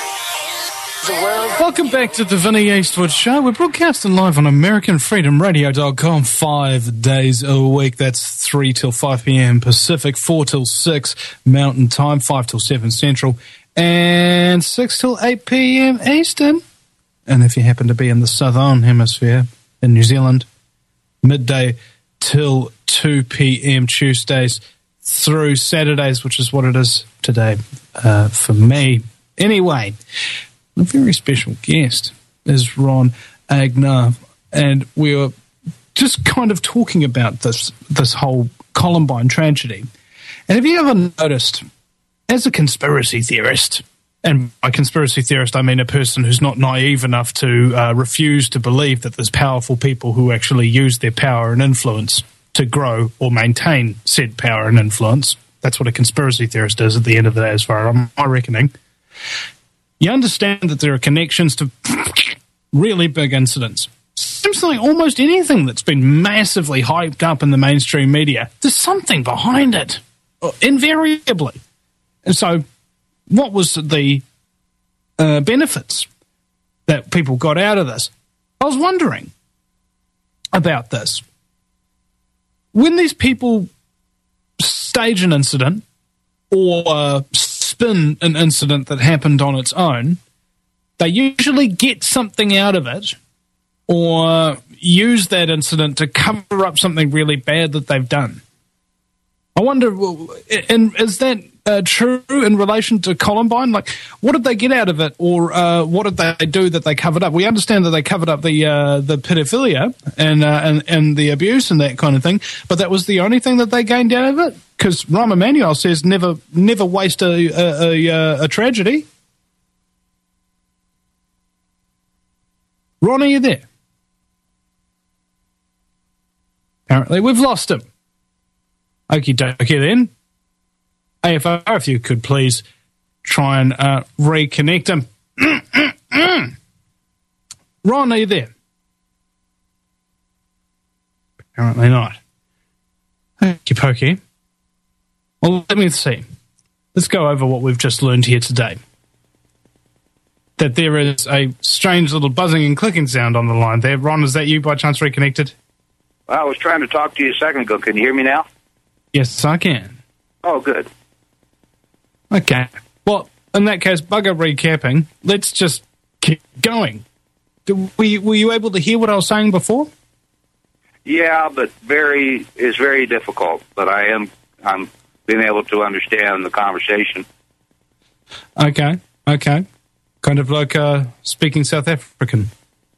Welcome back to the Vinnie Eastwood Show. We're broadcasting live on AmericanFreedomRadio.com 5 days a week. That's 3 till 5 p.m. Pacific, 4 till 6 Mountain Time, 5 till 7 Central, and 6 till 8 p.m. Eastern. And if you happen to be in the Southern Hemisphere in New Zealand, midday till 2 p.m. Tuesdays through Saturdays, which is what it is today for me. Anyway, a very special guest is Ron Agner, and we were just kind of talking about this whole Columbine tragedy. And have you ever noticed, as a conspiracy theorist, and by conspiracy theorist I mean a person who's not naive enough to refuse to believe that there's powerful people who actually use their power and influence to grow or maintain said power and influence. That's what a conspiracy theorist is at the end of the day, as far as my reckoning. You understand that there are connections to really big incidents. Seems like almost anything that's been massively hyped up in the mainstream media, there's something behind it, invariably. And so what was the benefits that people got out of this? I was wondering about this. When these people stage an incident or spin an incident that happened on its own, they usually get something out of it or use that incident to cover up something really bad that they've done. I wonder, and is that true in relation to Columbine? Like, what did they get out of it, or what did they do that they covered up? We understand that they covered up the pedophilia and the abuse and that kind of thing, but that was the only thing that they gained out of it? Because Rahm Emanuel says never waste a tragedy. Ron, are you there? Apparently we've lost him. Okie dokie then. AFR, if you could please try and reconnect him. Ron, are you there? Apparently not. Okie pokey. Well, let me see. Let's go over what we've just learned here today. That there is a strange little buzzing and clicking sound on the line there. Ron, is that you by chance reconnected? I was trying to talk to you a second ago. Can you hear me now? Yes, I can. Oh, good. Okay. Well, in that case, bugger recapping. Let's just keep going. Were you able to hear what I was saying before? Yeah, but it's very difficult. But I'm being able to understand the conversation. Okay. Kind of like speaking South African.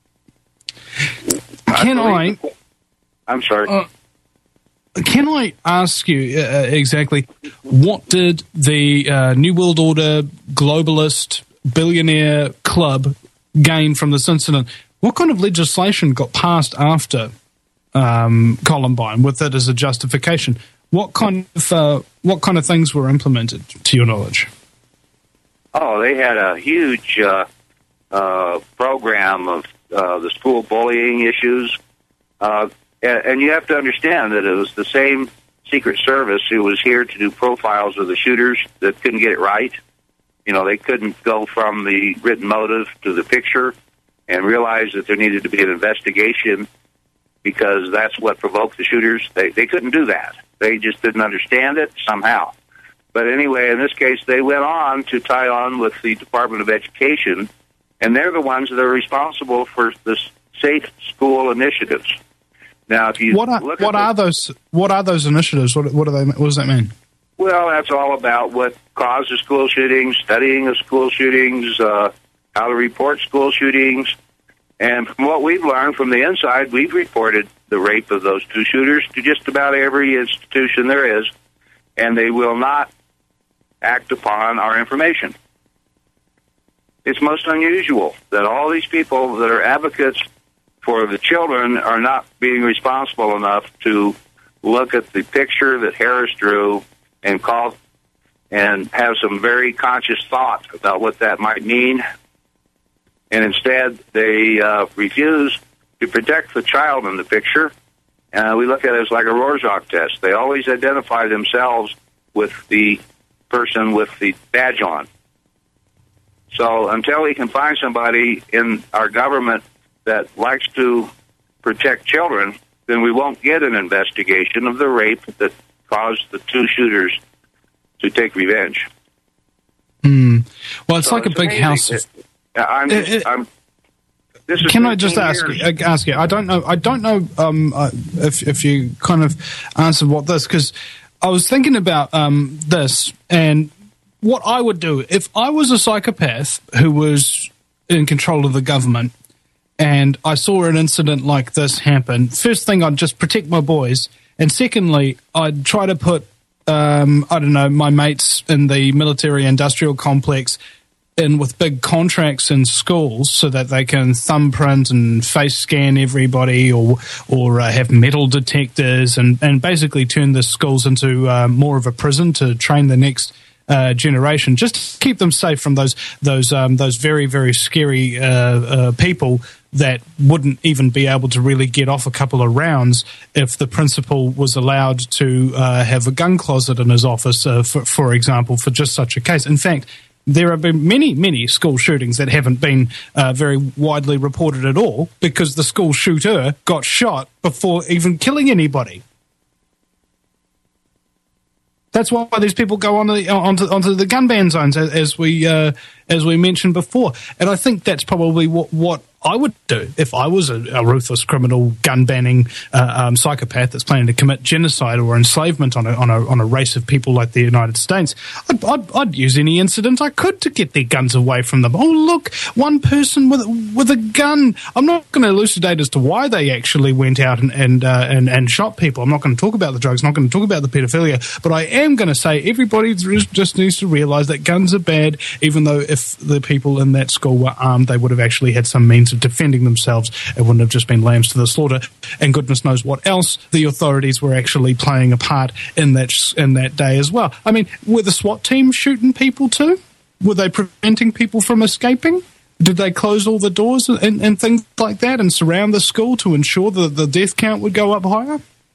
I'm sorry. Can I ask you exactly what did the New World Order globalist billionaire club gain from this incident? What kind of legislation got passed after Columbine with it as a justification? What kind of things were implemented, to your knowledge? Oh, they had a huge program of the school bullying issues. And you have to understand that it was the same Secret Service who was here to do profiles of the shooters that couldn't get it right. You know, they couldn't go from the written motive to the picture and realize that there needed to be an investigation because that's what provoked the shooters. They couldn't do that. They just didn't understand it somehow. But anyway, in this case, they went on to tie on with the Department of Education, and they're the ones that are responsible for the safe school initiatives. Now, if you what are those initiatives? What does that mean? Well, that's all about what causes school shootings, studying of school shootings, how to report school shootings, and from what we've learned from the inside, we've reported the rape of those two shooters to just about every institution there is, and they will not act upon our information. It's most unusual that all these people that are advocates for the children are not being responsible enough to look at the picture that Harris drew and have some very conscious thought about what that might mean. And instead, they refuse to protect the child in the picture. We look at it as like a Rorschach test. They always identify themselves with the person with the badge on. So until we can find somebody in our government that likes to protect children, then we won't get an investigation of the rape that caused the two shooters to take revenge. Well, it's like a big house. Can I just ask you? I don't know if you kind of answered what this, because I was thinking about this and what I would do if I was a psychopath who was in control of the government and I saw an incident like this happen. First thing, I'd just protect my boys, and secondly, I'd try to put I don't know, my mates in the military-industrial complex in with big contracts in schools so that they can thumbprint and face scan everybody or have metal detectors and basically turn the schools into more of a prison to train the next generation, just to keep them safe from those very, very scary people that wouldn't even be able to really get off a couple of rounds if the principal was allowed to have a gun closet in his office, for example, for just such a case. In fact, there have been many, many school shootings that haven't been very widely reported at all because the school shooter got shot before even killing anybody. That's why these people go onto the gun ban zones, as we mentioned before. And I think that's probably what I would do if I was a ruthless criminal gun banning psychopath that's planning to commit genocide or enslavement on a race of people like the United States. I'd use any incident I could to get their guns away from them. Oh, look, one person with a gun. I'm not going to elucidate as to why they actually went out and shot people. I'm not going to talk about the drugs. I'm not going to talk about the pedophilia. But I am going to say everybody just needs to realize that guns are bad, even though if the people in that school were armed, they would have actually had some means of defending themselves. It wouldn't have just been lambs to the slaughter, and goodness knows what else the authorities were actually playing a part in that day as well. I mean, were the SWAT team shooting people too? Were they preventing people from escaping? Did they close all the doors and things like that and surround the school to ensure that the death count would go up higher?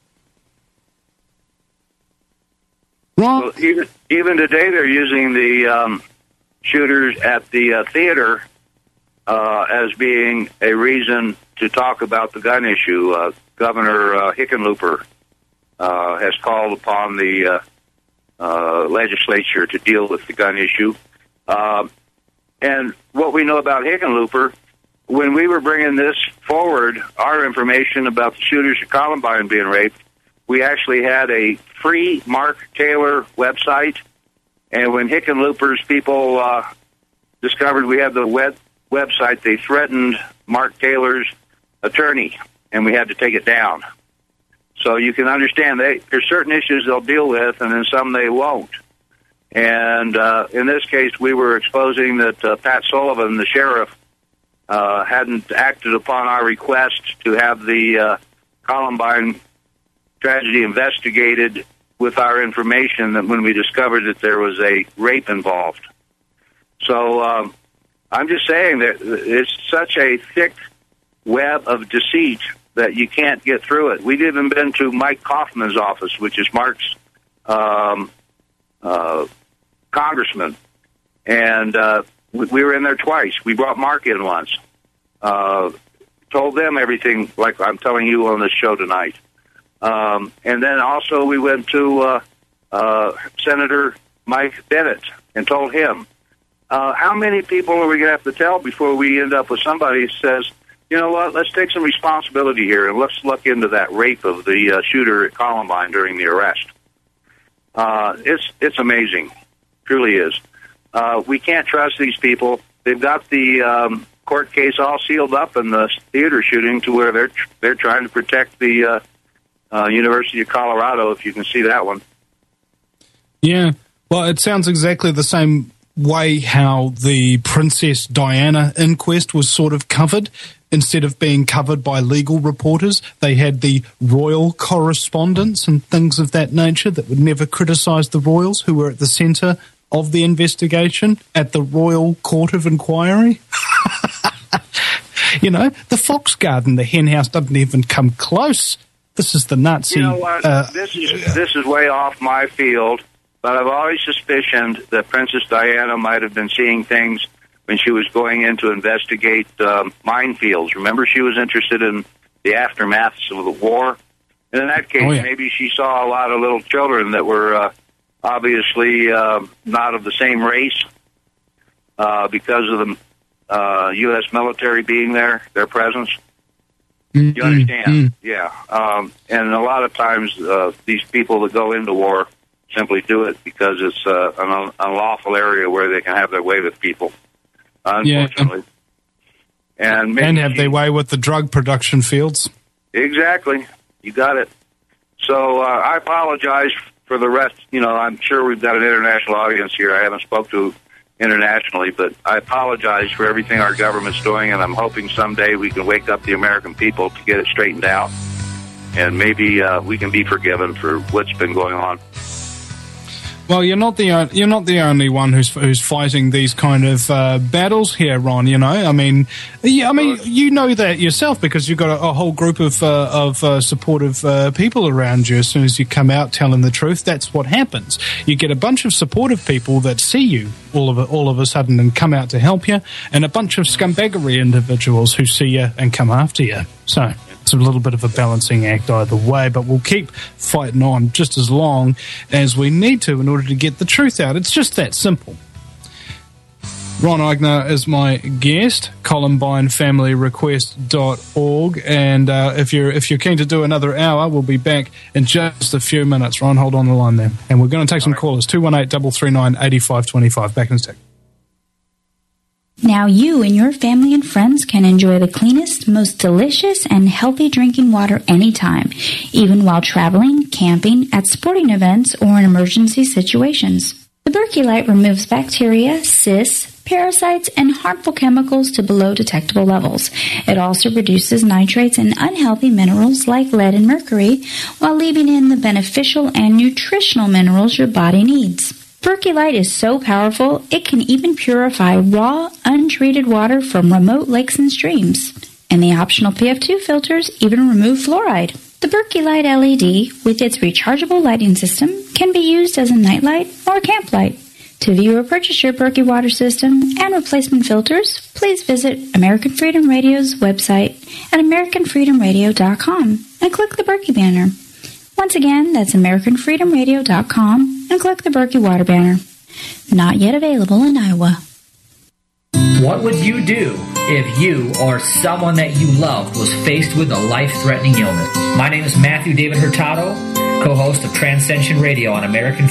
Well, even today they're using the shooters at the theater as being a reason to talk about the gun issue. Governor Hickenlooper has called upon the legislature to deal with the gun issue. And what we know about Hickenlooper, when we were bringing this forward, our information about the shooters at Columbine being raped, we actually had a free Mark Taylor website. And when Hickenlooper's people discovered we had the website, they threatened Mark Taylor's attorney, and we had to take it down. So you can understand there's certain issues they'll deal with, and then some they won't. And in this case, we were exposing that Pat Sullivan, the sheriff, hadn't acted upon our request to have the Columbine tragedy investigated with our information that when we discovered that there was a rape involved. So I'm just saying that it's such a thick web of deceit that you can't get through it. We've even been to Mike Kaufman's office, which is Mark's congressman, and we were in there twice. We brought Mark in once, told them everything like I'm telling you on this show tonight. And then also we went to Senator Mike Bennett and told him. How many people are we going to have to tell before we end up with somebody who says, you know what, let's take some responsibility here and let's look into that rape of the shooter at Columbine during the arrest. It's amazing. Truly is. We can't trust these people. They've got the court case all sealed up in the theater shooting to where they're trying to protect the University of Colorado, if you can see that one. Yeah. Well, it sounds exactly the same way how the Princess Diana inquest was sort of covered. Instead of being covered by legal reporters, they had the royal correspondents and things of that nature that would never criticise the royals, who were at the centre of the investigation at the Royal Court of Inquiry. You know, the Fox Garden, the hen house, doesn't even come close. This is the Nazi... You know what? This is way off my field, but I've always suspicioned that Princess Diana might have been seeing things when she was going in to investigate minefields. Remember, she was interested in the aftermaths of the war? And in that case, maybe she saw a lot of little children that were obviously not of the same race because of the U.S. military being there, their presence. You understand? Yeah. And a lot of times these people that go into war simply do it because it's an unlawful area where they can have their way with people. Unfortunately. Yeah. And have their way with the drug production fields. Exactly. You got it. So I apologize for the rest, I'm sure we've got an international audience here. I haven't spoke to internationally, but I apologize for everything our government's doing, and I'm hoping someday we can wake up the American people to get it straightened out, and maybe we can be forgiven for what's been going on. Well, you're not the only one who's fighting these kind of battles here, Ron. You know that yourself because you've got a whole group of supportive people around you. As soon as you come out telling the truth, that's what happens. You get a bunch of supportive people that see you all of a sudden and come out to help you, and a bunch of scumbaggery individuals who see you and come after you. So it's a little bit of a balancing act either way, but we'll keep fighting on just as long as we need to in order to get the truth out. It's just that simple. Ron Eigner is my guest, ColumbineFamilyRequest.org, and if you're keen to do another hour, we'll be back in just a few minutes. Ron, hold on the line there. And we're going to take some callers, 218-339-8525. Back in a sec. Now you and your family and friends can enjoy the cleanest, most delicious, and healthy drinking water anytime, even while traveling, camping, at sporting events, or in emergency situations. The Berkey Light removes bacteria, cysts, parasites, and harmful chemicals to below detectable levels. It also reduces nitrates and unhealthy minerals like lead and mercury, while leaving in the beneficial and nutritional minerals your body needs. Berkey Light is so powerful, it can even purify raw, untreated water from remote lakes and streams. And the optional PF2 filters even remove fluoride. The Berkey Light LED, with its rechargeable lighting system, can be used as a nightlight or camp light. To view or purchase your Berkey water system and replacement filters, please visit American Freedom Radio's website at AmericanFreedomRadio.com and click the Berkey banner. Once again, that's AmericanFreedomRadio.com and click the Berkey water banner. Not yet available in Iowa. What would you do if you or someone that you loved was faced with a life-threatening illness? My name is Matthew David Hurtado, co-host of Transcension Radio on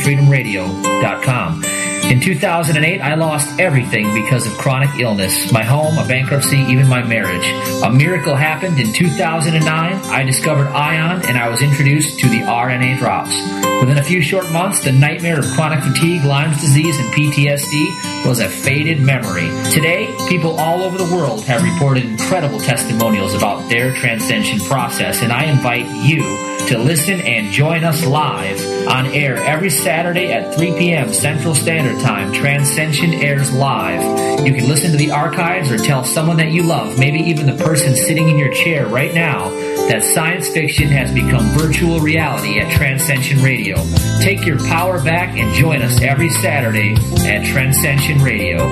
AmericanFreedomRadio.com. In 2008, I lost everything because of chronic illness. My home, a bankruptcy, even my marriage. A miracle happened in 2009. I discovered ION and I was introduced to the RNA drops. Within a few short months, the nightmare of chronic fatigue, Lyme's disease, and PTSD was a faded memory. Today, people all over the world have reported incredible testimonials about their transcension process, and I invite you to listen and join us live on air every Saturday at 3 p.m. Central Standard Time. Transcension airs live. You can listen to the archives or tell someone that you love, maybe even the person sitting in your chair right now, that science fiction has become virtual reality at Transcension Radio. Take your power back and join us every Saturday at Transcension Radio.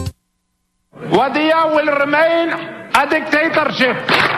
Wadiya will remain a dictatorship.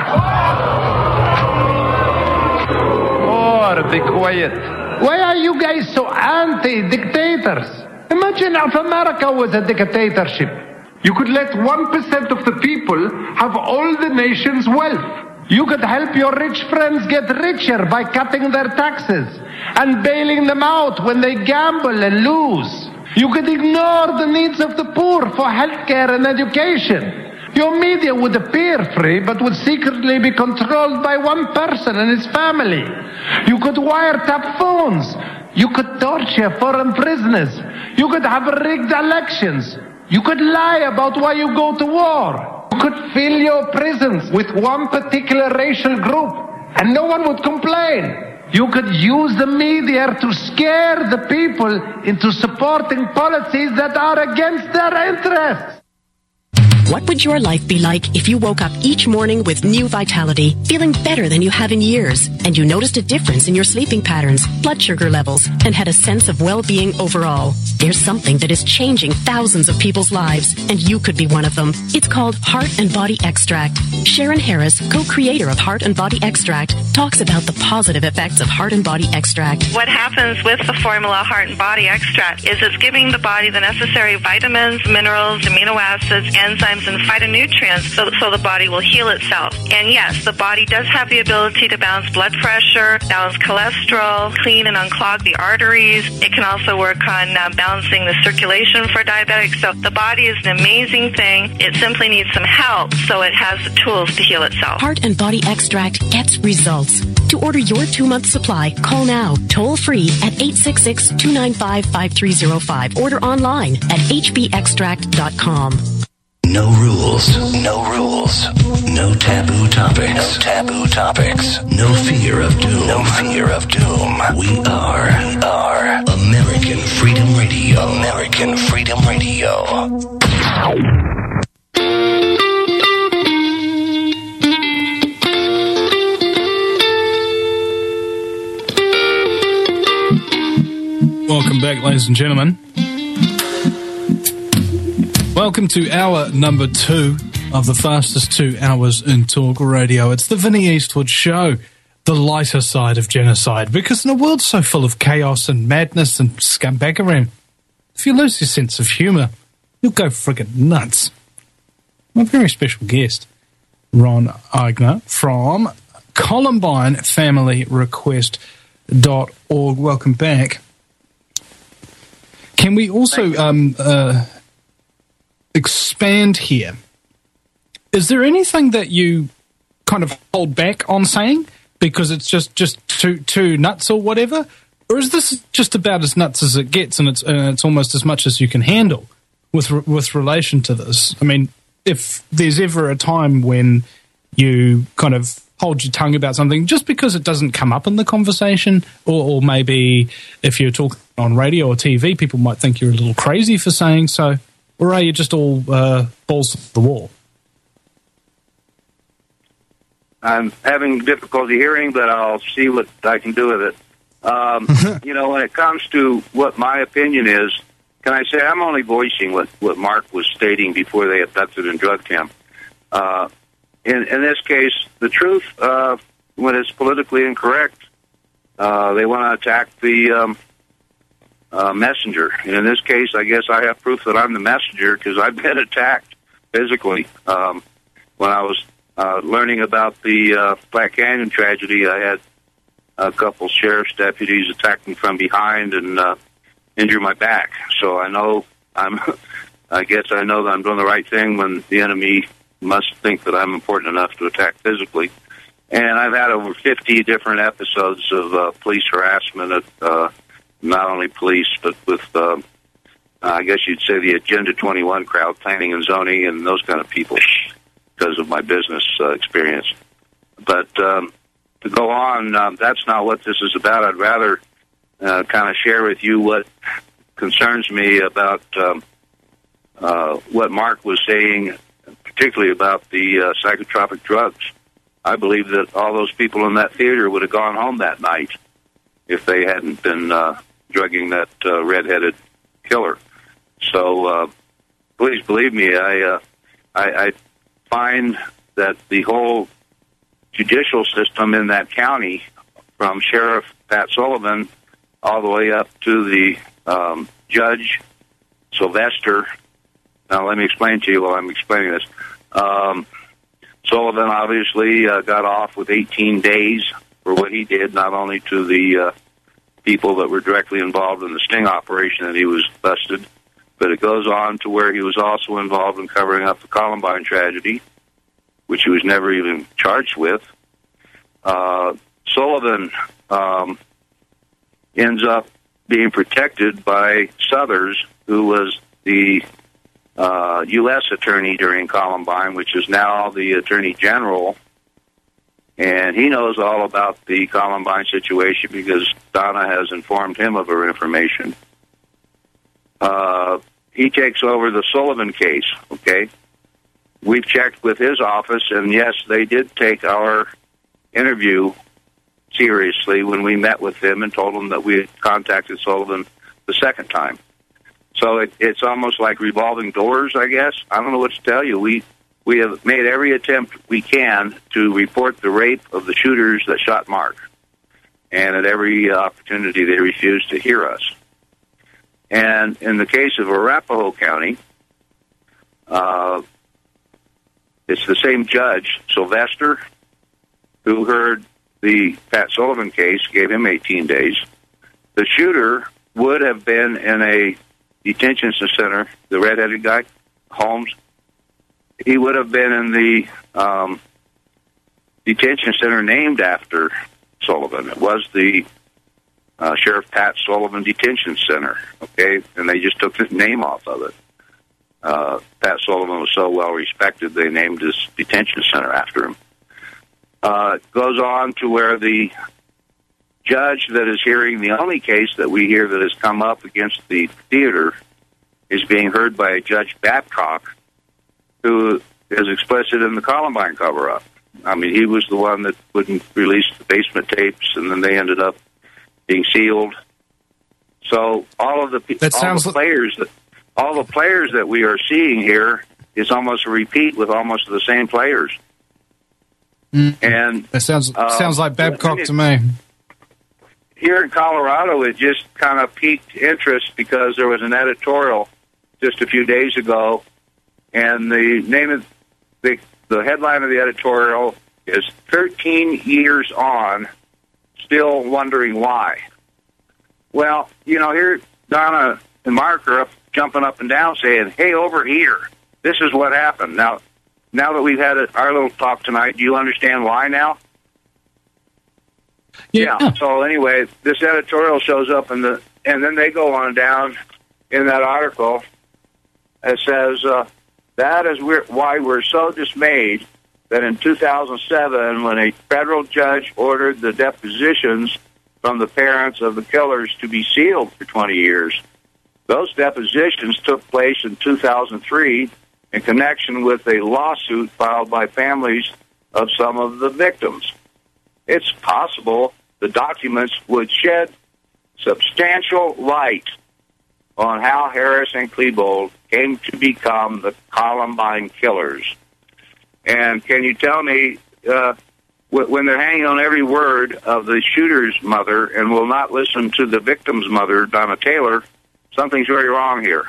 Oh, be quiet. Why are you guys so anti-dictators? Imagine if America was a dictatorship. You could let 1% of the people have all the nation's wealth. You could help your rich friends get richer by cutting their taxes and bailing them out when they gamble and lose. You could ignore the needs of the poor for healthcare and education. Your media would appear free, but would secretly be controlled by one person and his family. You could wiretap phones. You could torture foreign prisoners. You could have rigged elections. You could lie about why you go to war. You could fill your prisons with one particular racial group, and no one would complain. You could use the media to scare the people into supporting policies that are against their interests. What would your life be like if you woke up each morning with new vitality, feeling better than you have in years, and you noticed a difference in your sleeping patterns, blood sugar levels, and had a sense of well-being overall? There's something that is changing thousands of people's lives, and you could be one of them. It's called Heart and Body Extract. Sharon Harris, co-creator of Heart and Body Extract, talks about the positive effects of Heart and Body Extract. What happens with the formula Heart and Body Extract is it's giving the body the necessary vitamins, minerals, amino acids, enzymes, minerals and phytonutrients so the body will heal itself. And yes, the body does have the ability to balance blood pressure, balance cholesterol, clean and unclog the arteries. It can also work on balancing the circulation for diabetics. So the body is an amazing thing. It simply needs some help so it has the tools to heal itself. Heart and Body Extract gets results. To order your 2-month supply, call now, toll free at 866-295-5305. Order online at hbextract.com. No rules. No rules. No taboo topics. No taboo topics. No fear of doom. No fear of doom. We are American Freedom Radio. American Freedom Radio. Welcome back, ladies and gentlemen. Welcome to hour number 2 of the fastest 2 hours in talk radio. It's the Vinnie Eastwood Show, the lighter side of genocide. Because in a world so full of chaos and madness and scumbaggery, if you lose your sense of humour, you'll go friggin' nuts. My very special guest, Ron Eigner from ColumbineFamilyRequest.org. Welcome back. Can we also expand here? Is there anything that you kind of hold back on saying because it's just too nuts or whatever? Or is this just about as nuts as it gets and it's almost as much as you can handle with relation to this? I mean, if there's ever a time when you kind of hold your tongue about something just because it doesn't come up in the conversation, or maybe if you're talking on radio or TV, people might think you're a little crazy for saying so, or are you just all balls to the wall? I'm having difficulty hearing, but I'll see what I can do with it. When it comes to what my opinion is, can I say I'm only voicing what Mark was stating before they abducted and drugged him. In this case, the truth, when it's politically incorrect, they want to attack the messenger. And in this case, I guess I have proof that I'm the messenger because I've been attacked physically. When I was learning about the Black Canyon tragedy, I had a couple sheriff's deputies attack me from behind and injure my back. So I know I guess I know that I'm doing the right thing when the enemy must think that I'm important enough to attack physically. And I've had over 50 different episodes of police harassment of not only police, but with, I guess you'd say, the Agenda 21 crowd, planning and zoning, and those kind of people because of my business experience. But to go on, that's not what this is about. I'd rather kind of share with you what concerns me about what Mark was saying, particularly about the psychotropic drugs. I believe that all those people in that theater would have gone home that night if they hadn't been drugging that red-headed killer. So please believe me, I find that the whole judicial system in that county, from Sheriff Pat Sullivan all the way up to the Judge Sylvester. Now, let me explain to you while I'm explaining this. Sullivan obviously got off with 18 days for what he did, not only to the people that were directly involved in the sting operation that he was busted, but it goes on to where he was also involved in covering up the Columbine tragedy, which he was never even charged with. Sullivan ends up being protected by Southers, who was the U.S. attorney during Columbine, which is now the Attorney General, and he knows all about the Columbine situation because Donna has informed him of her information. He takes over the Sullivan case, okay? We've checked with his office, and yes, they did take our interview seriously when we met with him and told him that we had contacted Sullivan the second time. So it's almost like revolving doors, I guess. I don't know what to tell you. We have made every attempt we can to report the rape of the shooters that shot Mark. And at every opportunity, they refused to hear us. And in the case of Arapahoe County, It's the same judge, Sylvester, who heard the Pat Sullivan case, gave him 18 days. The shooter would have been in a detention center, the redheaded guy, Holmes. He would have been in the detention center named after Sullivan. It was the Sheriff Pat Sullivan Detention Center, okay? And they just took the name off of it. Pat Sullivan was so well respected, they named his detention center after him. Goes on to where the judge that is hearing the only case that we hear that has come up against the theater is being heard by Judge Babcock, who is explicit in the Columbine cover-up. I mean, he was the one that wouldn't release the basement tapes, and then they ended up being sealed. So all the players that we are seeing here is almost a repeat with almost the same players. And that sounds like Babcock to me. Here in Colorado, it just kind of piqued interest because there was an editorial just a few days ago, and the name of the headline of the editorial is 13 years on, still wondering why. Well, you know, here Donna and Mark are jumping up and down saying, hey, over here, this is what happened. Now that we've had our little talk tonight, do you understand why now? Yeah. So anyway, this editorial shows up and then they go on down in that article. It says, that is why we're so dismayed that in 2007, when a federal judge ordered the depositions from the parents of the killers to be sealed for 20 years, those depositions took place in 2003 in connection with a lawsuit filed by families of some of the victims. It's possible the documents would shed substantial light on how Harris and Klebold came to become the Columbine killers. And can you tell me, when they're hanging on every word of the shooter's mother and will not listen to the victim's mother, Donna Taylor, something's very wrong here.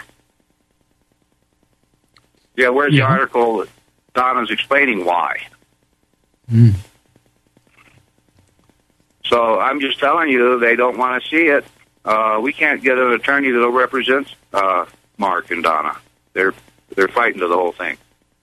Yeah, where's the article that Donna's explaining why? So I'm just telling you, they don't want to see it. We can't get an attorney that will represent Mark and Donna. They're fighting to the whole thing.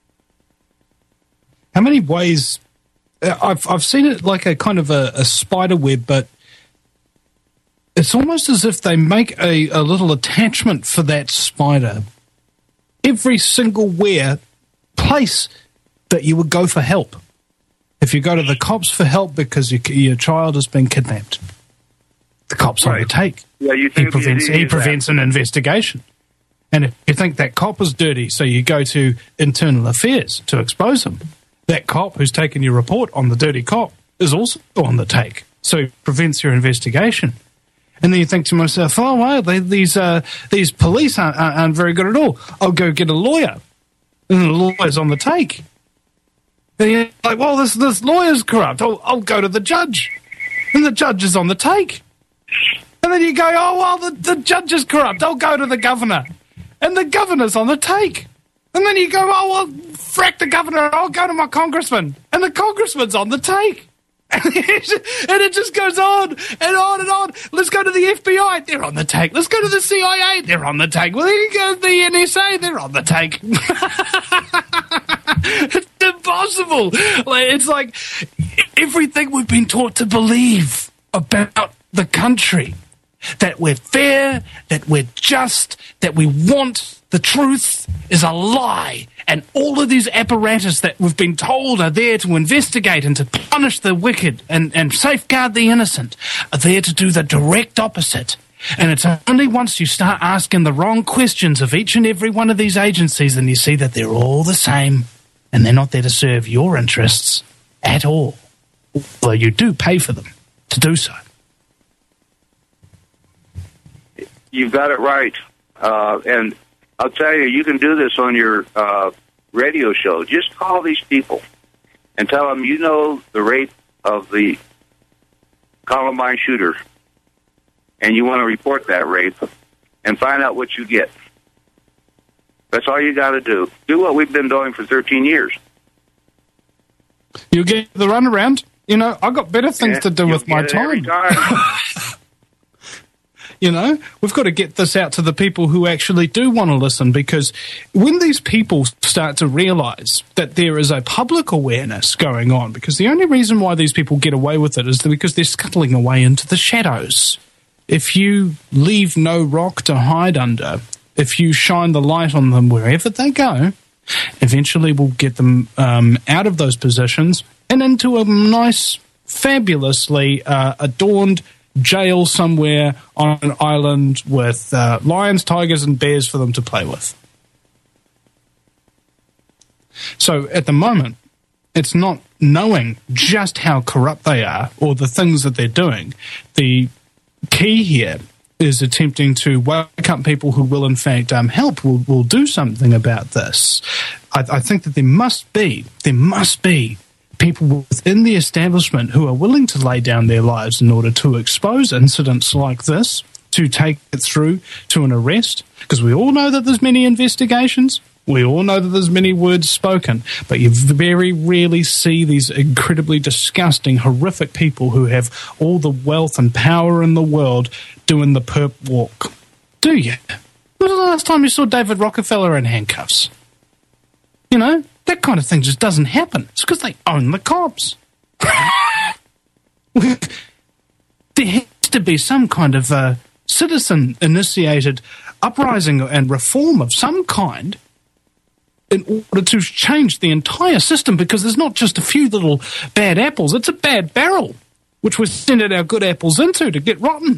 How many ways? I've seen it like a kind of a spider web, but it's almost as if they make a little attachment for that spider. Every single place that you would go for help. If you go to the cops for help because your child has been kidnapped, the cops on the take. Yeah, he prevents an investigation. And if you think that cop is dirty, so you go to Internal Affairs to expose him, that cop who's taken your report on the dirty cop is also on the take, so he prevents your investigation. And then you think to myself, oh, wow, these police aren't very good at all. I'll go get a lawyer. And the lawyer's on the take. And you're like, well, this lawyer's corrupt. I'll go to the judge. And the judge is on the take. And then you go, oh, well, the judge is corrupt. I'll go to the governor. And the governor's on the take. And then you go, oh, well, frack the governor. I'll go to my congressman. And the congressman's on the take. And it just goes on and on and on. Let's go to the FBI. They're on the take. Let's go to the CIA. They're on the take. Well, then you go to the NSA. They're on the take. It's impossible. It's like everything we've been taught to believe about the country, that we're fair, that we're just, that we want the truth, is a lie. And all of these apparatus that we've been told are there to investigate and to punish the wicked and safeguard the innocent are there to do the direct opposite. And it's only once you start asking the wrong questions of each and every one of these agencies and you see that they're all the same and they're not there to serve your interests at all. Although you do pay for them to do so. You've got it right. And I'll tell you, you can do this on your radio show. Just call these people and tell them you know the rape of the Columbine shooter and you want to report that rape and find out what you get. That's all you got to do. Do what we've been doing for 13 years. You'll get the runaround. You know, I've got better things to do with my time. You know, we've got to get this out to the people who actually do want to listen, because when these people start to realize that there is a public awareness going on, because the only reason why these people get away with it is because they're scuttling away into the shadows. If you leave no rock to hide under, if you shine the light on them wherever they go, eventually we'll get them out of those positions and into a nice, fabulously adorned jail somewhere on an island with lions, tigers, and bears for them to play with. So at the moment, it's not knowing just how corrupt they are or the things that they're doing. The key here is attempting to wake up people who will in fact help, will do something about this. I think that there must be people within the establishment who are willing to lay down their lives in order to expose incidents like this, to take it through to an arrest, because we all know that there's many investigations, we all know that there's many words spoken, but you very rarely see these incredibly disgusting, horrific people who have all the wealth and power in the world doing the perp walk. Do you? When was the last time you saw David Rockefeller in handcuffs? You know, that kind of thing just doesn't happen. It's because they own the cops. There has to be some kind of citizen-initiated uprising and reform of some kind in order to change the entire system, because there's not just a few little bad apples. It's a bad barrel, which we're sending our good apples into to get rotten.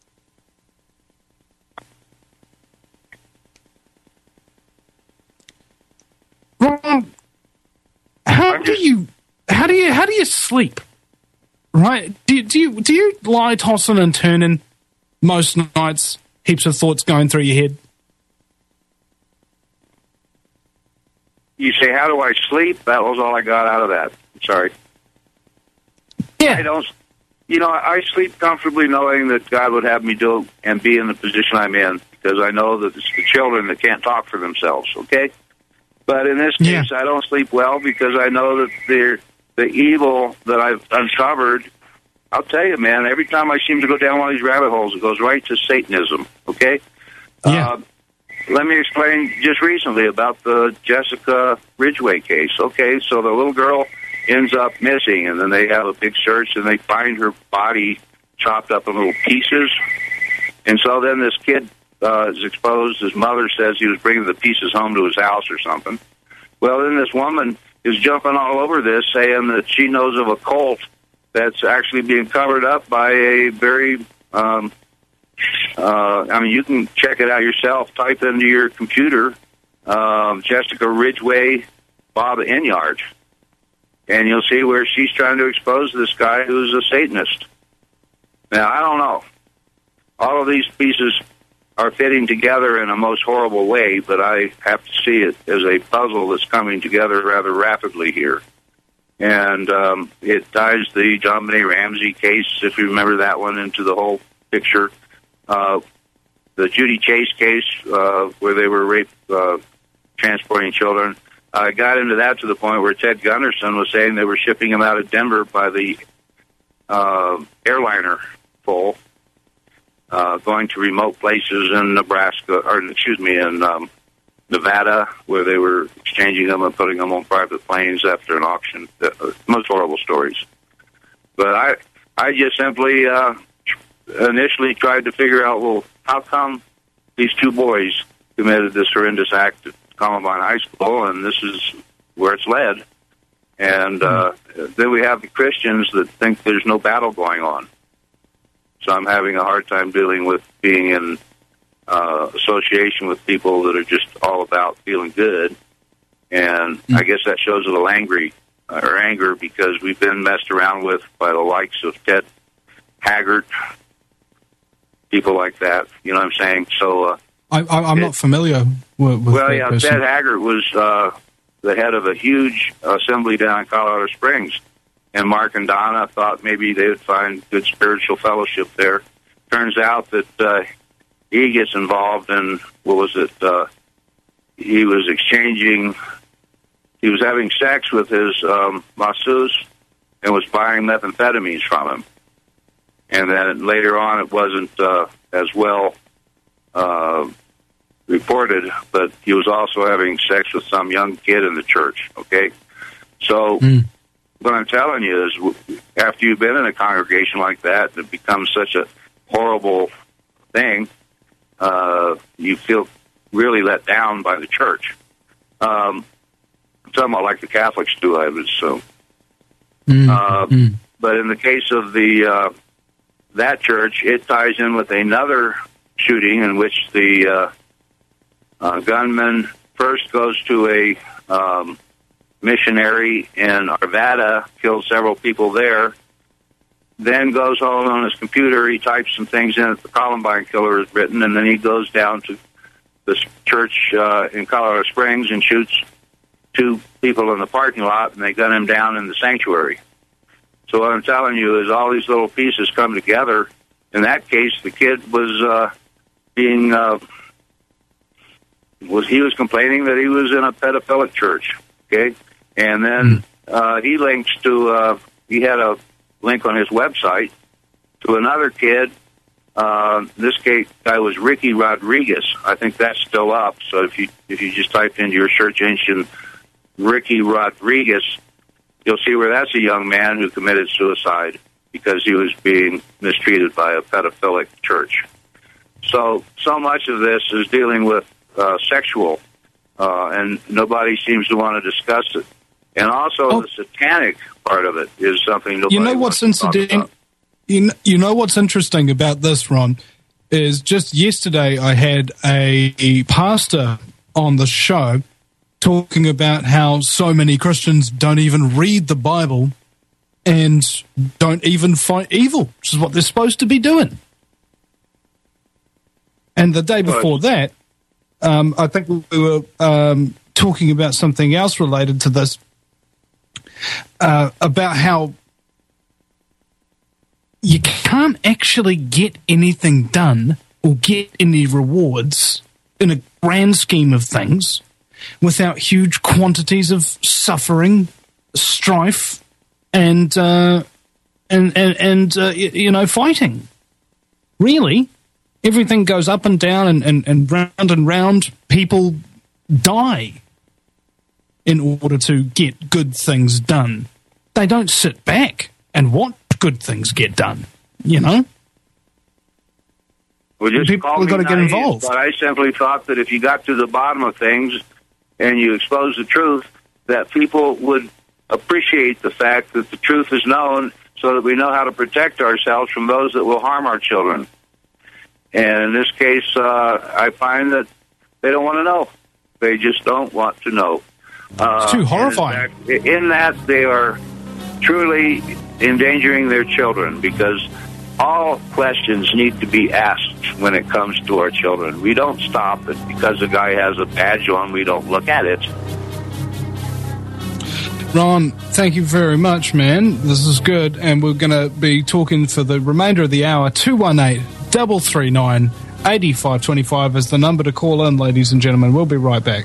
Ron, how do you sleep? Right? Do you lie tossing and turning most nights? Heaps of thoughts going through your head. You say, how do I sleep? That was all I got out of that. Sorry. Yeah. I sleep comfortably knowing that God would have me do and be in the position I'm in, because I know that it's the children that can't talk for themselves, okay? But in this case, I don't sleep well because I know that the evil that I've uncovered, I'll tell you, man, every time I seem to go down one of these rabbit holes, it goes right to Satanism, okay? Yeah. Let me explain just recently about the Jessica Ridgway case. Okay, so the little girl ends up missing, and then they have a big search, and they find her body chopped up in little pieces. And so then this kid is exposed. His mother says he was bringing the pieces home to his house or something. Well, then this woman is jumping all over this, saying that she knows of a cult that's actually being covered up by a very... you can check it out yourself. Type into your computer, Jessica Ridgway, Bob Enyart, and you'll see where she's trying to expose this guy who's a Satanist. Now, I don't know. All of these pieces are fitting together in a most horrible way, but I have to see it as a puzzle that's coming together rather rapidly here. And it ties the John Benet Ramsey case, if you remember that one, into the whole picture. The Judy Chase case, where they were transporting children, I got into that to the point where Ted Gunderson was saying they were shipping them out of Denver by the airliner full, going to remote places in Nevada, where they were exchanging them and putting them on private planes after an auction. Most horrible stories. But I just simply initially tried to figure out, well, how come these two boys committed this horrendous act at Columbine High School, and this is where it's led. And then we have the Christians that think there's no battle going on. So I'm having a hard time dealing with being in association with people that are just all about feeling good. And I guess that shows a little anger because we've been messed around with by the likes of Ted Haggart, people like that. You know what I'm saying? So I'm not familiar with that person. Ted Haggart was the head of a huge assembly down in Colorado Springs, and Mark and Donna thought maybe they would find good spiritual fellowship there. Turns out that he gets involved in, he was exchanging he was having sex with his masseuse and was buying methamphetamines from him. And then later on, it wasn't as well reported, but he was also having sex with some young kid in the church, okay? So what I'm telling you is, after you've been in a congregation like that, it becomes such a horrible thing, you feel really let down by the church. Somewhat like the Catholics do, I would assume. But in the case of the that church, it ties in with another shooting in which the gunman first goes to a missionary in Arvada, kills several people there, then goes home on his computer, he types some things in that the Columbine killer has written, and then he goes down to this church in Colorado Springs and shoots 2 people in the parking lot, and they gun him down in the sanctuary. So what I'm telling you is all these little pieces come together. In that case, the kid was he was complaining that he was in a pedophilic church, okay? And then he links to, he had a link on his website to another kid. This guy was Ricky Rodriguez. I think that's still up. So if you just type into your search engine Ricky Rodriguez, you'll see where that's a young man who committed suicide because he was being mistreated by a pedophilic church. So much of this is dealing with sexual, and nobody seems to want to discuss it. And also the satanic part of it is something nobody wants to talk about. You know what's interesting about this, Ron, is just yesterday I had a pastor on the show talking about how so many Christians don't even read the Bible and don't even fight evil, which is what they're supposed to be doing. And the day before that, I think we were talking about something else related to this, about how you can't actually get anything done or get any rewards in a grand scheme of things without huge quantities of suffering, strife, and fighting. Really, everything goes up and down and round and round. People die in order to get good things done. They don't sit back and watch good things get done, you know? Well, just people call have got to get naive, involved. But I simply thought that if you got to the bottom of things and you expose the truth, that people would appreciate the fact that the truth is known so that we know how to protect ourselves from those that will harm our children. And in this case, I find that they don't want to know. They just don't want to know. It's too horrifying. In that, they are truly endangering their children, because all questions need to be asked when it comes to our children. We don't stop it because a guy has a badge on, we don't look at it. Ron, thank you very much, man. This is good, and we're going to be talking for the remainder of the hour. 218-339-8525 is the number to call in, ladies and gentlemen. We'll be right back.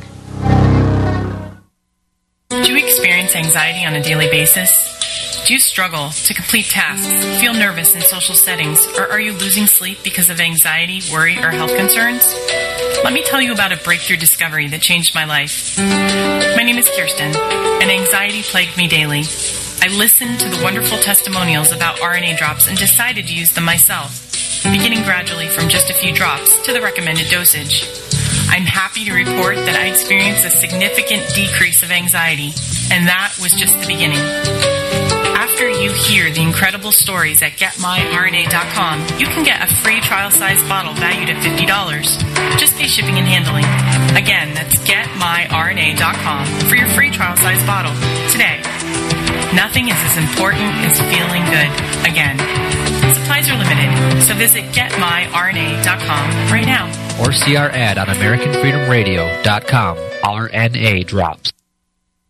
Do you experience anxiety on a daily basis? Do you struggle to complete tasks, feel nervous in social settings, or are you losing sleep because of anxiety, worry, or health concerns? Let me tell you about a breakthrough discovery that changed my life. My name is Kirsten, and anxiety plagued me daily. I listened to the wonderful testimonials about RNA drops and decided to use them myself, beginning gradually from just a few drops to the recommended dosage. I'm happy to report that I experienced a significant decrease of anxiety, and that was just the beginning. After you hear the incredible stories at GetMyRNA.com, you can get a free trial-sized bottle valued at $50. Just pay shipping and handling. Again, that's GetMyRNA.com for your free trial-sized bottle today. Nothing is as important as feeling good again. Supplies are limited, so visit GetMyRNA.com right now. Or see our ad on AmericanFreedomRadio.com. RNA drops.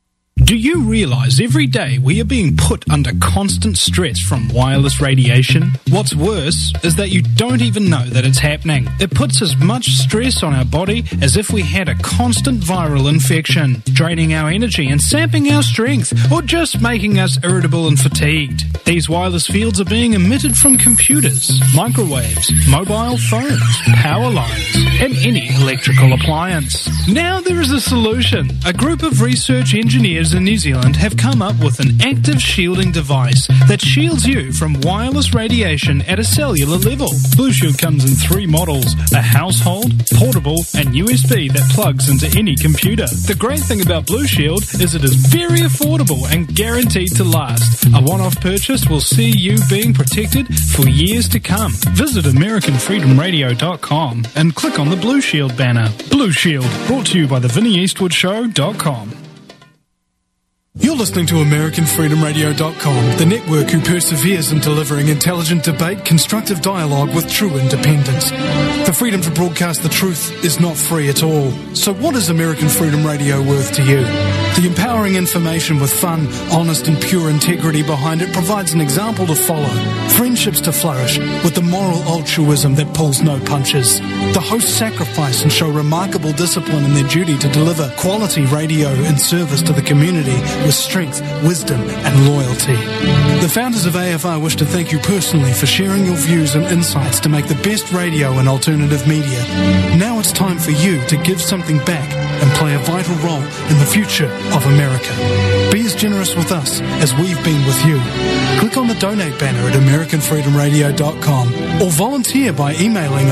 Do you realize every day we are being put under constant stress from wireless radiation? What's worse is that you don't even know that it's happening. It puts as much stress on our body as if we had a constant viral infection, draining our energy and sapping our strength, or just making us irritable and fatigued. These wireless fields are being emitted from computers, microwaves, mobile phones, power lines, and any electrical appliance. Now there is a solution. A group of research engineers in New Zealand have come up with an active shielding device that shields you from wireless radiation at a cellular level. Blue Shield comes in 3 models: a household, portable, and USB that plugs into any computer. The great thing about Blue Shield is it is very affordable and guaranteed to last. A one-off purchase will see you being protected for years to come. Visit AmericanFreedomRadio.com and click on the Blue Shield banner. Blue Shield, brought to you by the VinnyEastwoodShow.com. You're listening to AmericanFreedomRadio.com, the network who perseveres in delivering intelligent debate, constructive dialogue with true independence. The freedom to broadcast the truth is not free at all. So what is American Freedom Radio worth to you? The empowering information with fun, honest and pure integrity behind it provides an example to follow, friendships to flourish, with the moral altruism that pulls no punches. The hosts sacrifice and show remarkable discipline in their duty to deliver quality radio in service to the community with strength, wisdom and loyalty. The founders of AFR wish to thank you personally for sharing your views and insights to make the best radio and alternative media. Now it's time for you to give something back and play a vital role in the future of America. Be as generous with us as we've been with you. Click on the donate banner at AmericanFreedomRadio.com or volunteer by emailing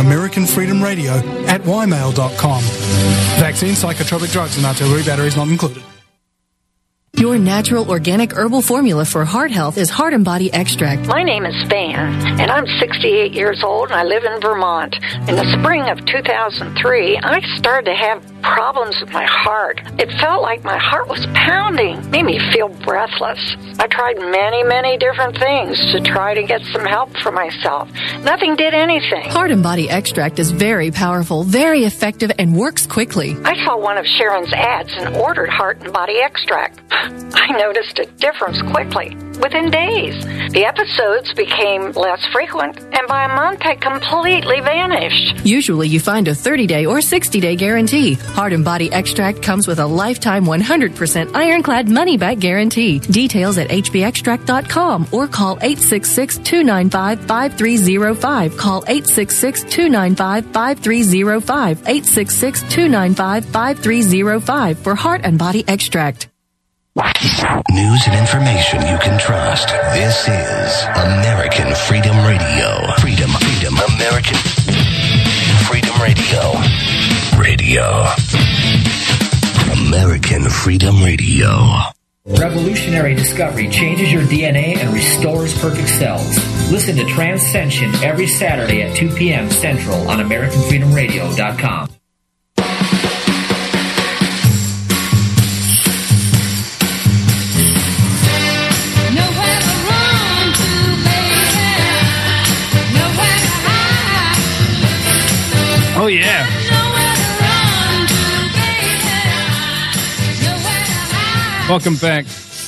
AmericanFreedomRadio@ymail.com. Vaccine, psychotropic drugs and artillery batteries not included. Your natural organic herbal formula for heart health is Heart and Body Extract. My name is Van, and I'm 68 years old, and I live in Vermont. In the spring of 2003, I started to have problems with my heart. It felt like my heart was pounding, made me feel breathless. I tried many different things to try to get some help for myself. Nothing did anything. Heart and Body Extract is very powerful, very effective, and works quickly. I saw one of Sharon's ads and ordered Heart and Body Extract. I noticed a difference quickly, within days. The episodes became less frequent, and by a month had completely vanished. Usually you find a 30-day or 60-day guarantee. Heart and Body Extract comes with a lifetime 100% ironclad money-back guarantee. Details at hbextract.com or call 866-295-5305. Call 866-295-5305. 866-295-5305 for Heart and Body Extract. News and information you can trust. This is American Freedom Radio. Freedom, American Freedom Radio. American Freedom Radio. Revolutionary discovery changes your DNA and restores perfect cells. Listen to Transcension every Saturday at 2 p.m. Central on AmericanFreedomRadio.com. Oh, yeah. Welcome back.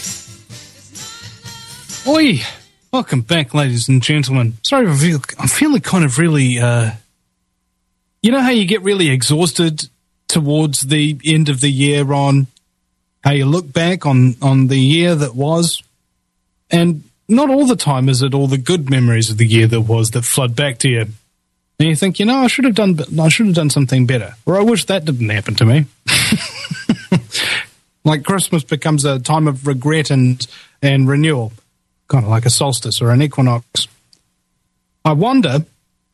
Oi. Welcome back, ladies and gentlemen. Sorry, I'm feeling kind of really, you know how you get really exhausted towards the end of the year, Ron? How you look back on the year that was, and not all the time is it all the good memories of the year that was that flood back to you. And you think, I should have done something better. Or I wish that didn't happen to me. Like Christmas becomes a time of regret and renewal, kind of like a solstice or an equinox. I wonder,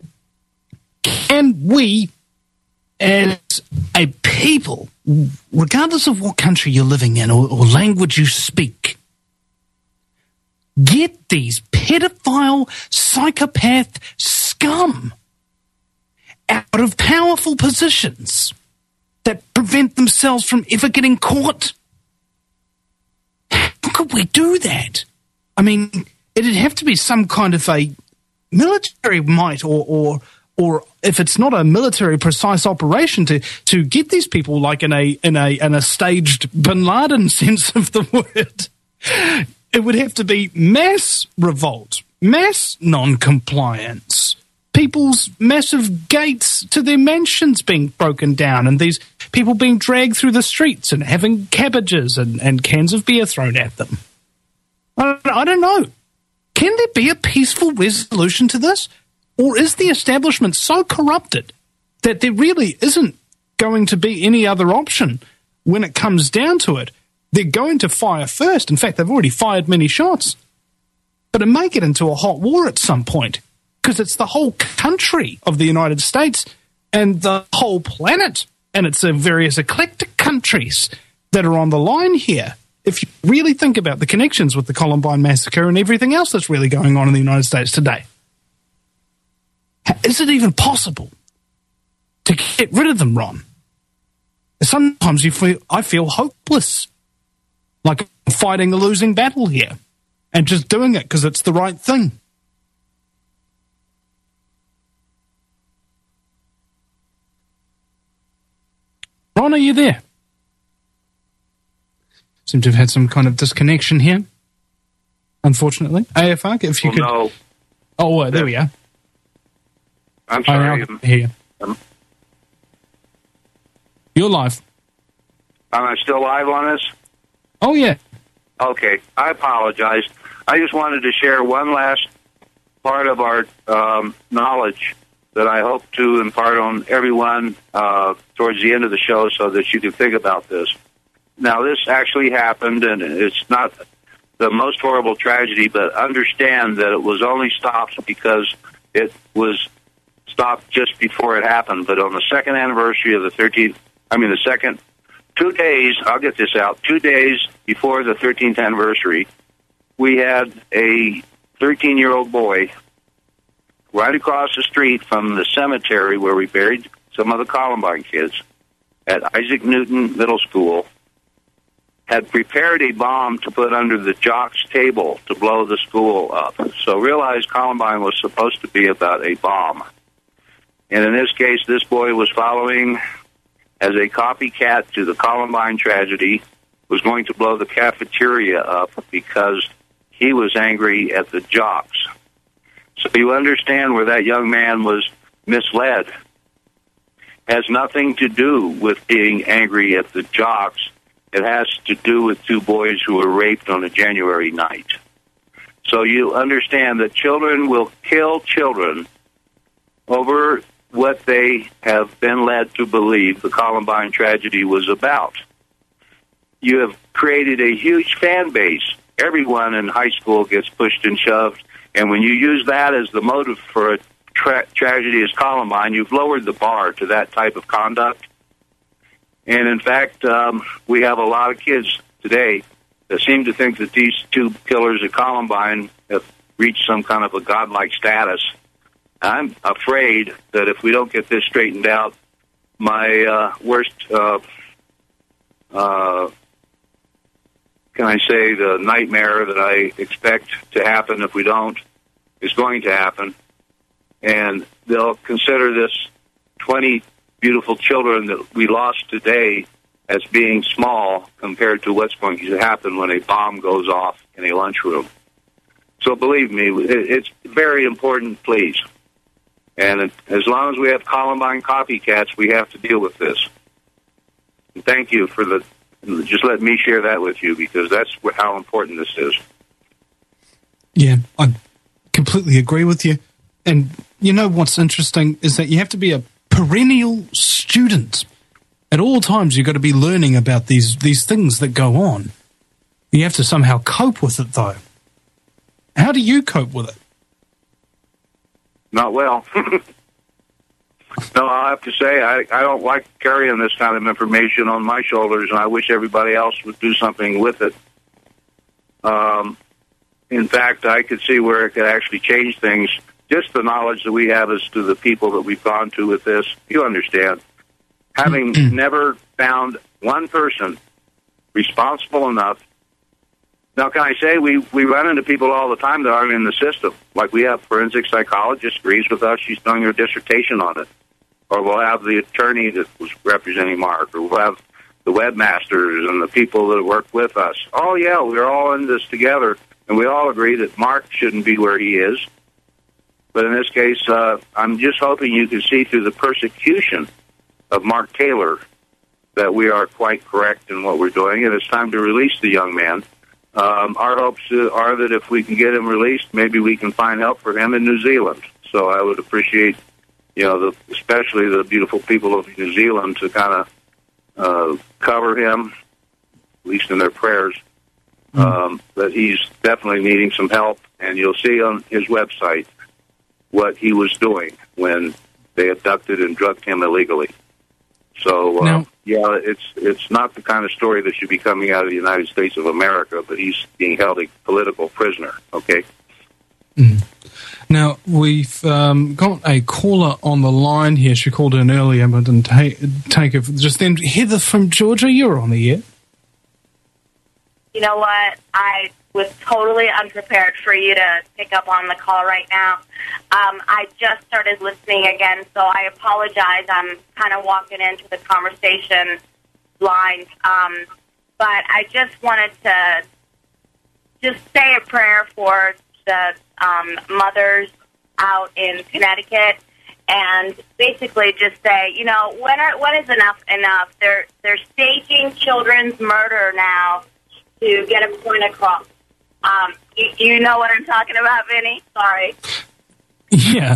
can we, as a people, regardless of what country you're living in or language you speak, get these pedophile, psychopath scum out of powerful positions that prevent themselves from ever getting caught? How could we do that? I mean, it'd have to be some kind of a military might or or if it's not a military precise operation to get these people like in a staged Bin Laden sense of the word, it would have to be mass revolt, mass non-compliance, people's massive gates to their mansions being broken down, and these people being dragged through the streets and having cabbages and cans of beer thrown at them. I don't know. Can there be a peaceful resolution to this? Or is the establishment so corrupted that there really isn't going to be any other option when it comes down to it? They're going to fire first. In fact, they've already fired many shots. But it may get into a hot war at some point, because it's the whole country of the United States and the whole planet, and it's various eclectic countries that are on the line here. If you really think about the connections with the Columbine massacre and everything else that's really going on in the United States today, is it even possible to get rid of them, Ron? Sometimes I feel hopeless, like I'm fighting a losing battle here and just doing it because it's the right thing. Ron, are you there? Seem to have had some kind of disconnection here, unfortunately. AFR, if you could... No. Oh, there we are. I'm sorry. I hear you. You're live. Am I still live on this? Oh, yeah. Okay. I apologize. I just wanted to share one last part of our knowledge that I hope to impart on everyone towards the end of the show so that you can think about this. Now, this actually happened, and it's not the most horrible tragedy, but understand that it was only stopped because it was stopped just before it happened. But on the second anniversary of the 2 days, I'll get this out, 2 days before the 13th anniversary, we had a 13-year-old boy right across the street from the cemetery where we buried some of the Columbine kids at Isaac Newton Middle School, had prepared a bomb to put under the jocks' table to blow the school up. So realize Columbine was supposed to be about a bomb. And in this case, this boy was following as a copycat to the Columbine tragedy, was going to blow the cafeteria up because he was angry at the jocks. So you understand where that young man was misled. Has nothing to do with being angry at the jocks. It has to do with two boys who were raped on a January night. So you understand that children will kill children over what they have been led to believe the Columbine tragedy was about. You have created a huge fan base. Everyone in high school gets pushed and shoved, and when you use that as the motive for a tragedy as Columbine, you've lowered the bar to that type of conduct. And in fact, we have a lot of kids today that seem to think that these two killers at Columbine have reached some kind of a godlike status. I'm afraid that if we don't get this straightened out, my worst, can I say, the nightmare that I expect to happen if we don't is going to happen. And they'll consider this 20 beautiful children that we lost today as being small compared to what's going to happen when a bomb goes off in a lunchroom. So believe me, it's very important, please. And as long as we have Columbine copycats, we have to deal with this. And thank you for just let me share that with you, because that's how important this is. Yeah, I completely agree with you. And you know what's interesting is that you have to be a perennial student. At all times, you've got to be learning about these things that go on. You have to somehow cope with it, though. How do you cope with it? Not well. No, I'll have to say, I don't like carrying this kind of information on my shoulders, and I wish everybody else would do something with it. In fact, I could see where it could actually change things. Just the knowledge that we have as to the people that we've gone to with this, you understand. Having never found one person responsible enough Now, can I say we run into people all the time that aren't in the system. Like we have forensic psychologist agrees with us. She's doing her dissertation on it. Or we'll have the attorney that was representing Mark. Or we'll have the webmasters and the people that work with us. Oh, yeah, we're all in this together. And we all agree that Mark shouldn't be where he is. But in this case, I'm just hoping you can see through the persecution of Mark Taylor that we are quite correct in what we're doing, and it's time to release the young man. Our hopes are that if we can get him released, maybe we can find help for him in New Zealand. So I would appreciate, especially the beautiful people of New Zealand to kind of cover him, at least in their prayers, that he's definitely needing some help. And you'll see on his website what he was doing when they abducted and drugged him illegally. So, it's not the kind of story that should be coming out of the United States of America, but he's being held a political prisoner, okay? Now, we've got a caller on the line here. She called in earlier, but didn't take it just then. Heather from Georgia, you're on the air. You know what? I was totally unprepared for you to pick up on the call right now. I just started listening again, so I apologize. I'm kind of walking into the conversation blind. But I just wanted to just say a prayer for the mothers out in Connecticut and basically just say, when is enough enough? They're staging children's murder now to get a point across. You know what I'm talking about, Vinny? Sorry. Yeah.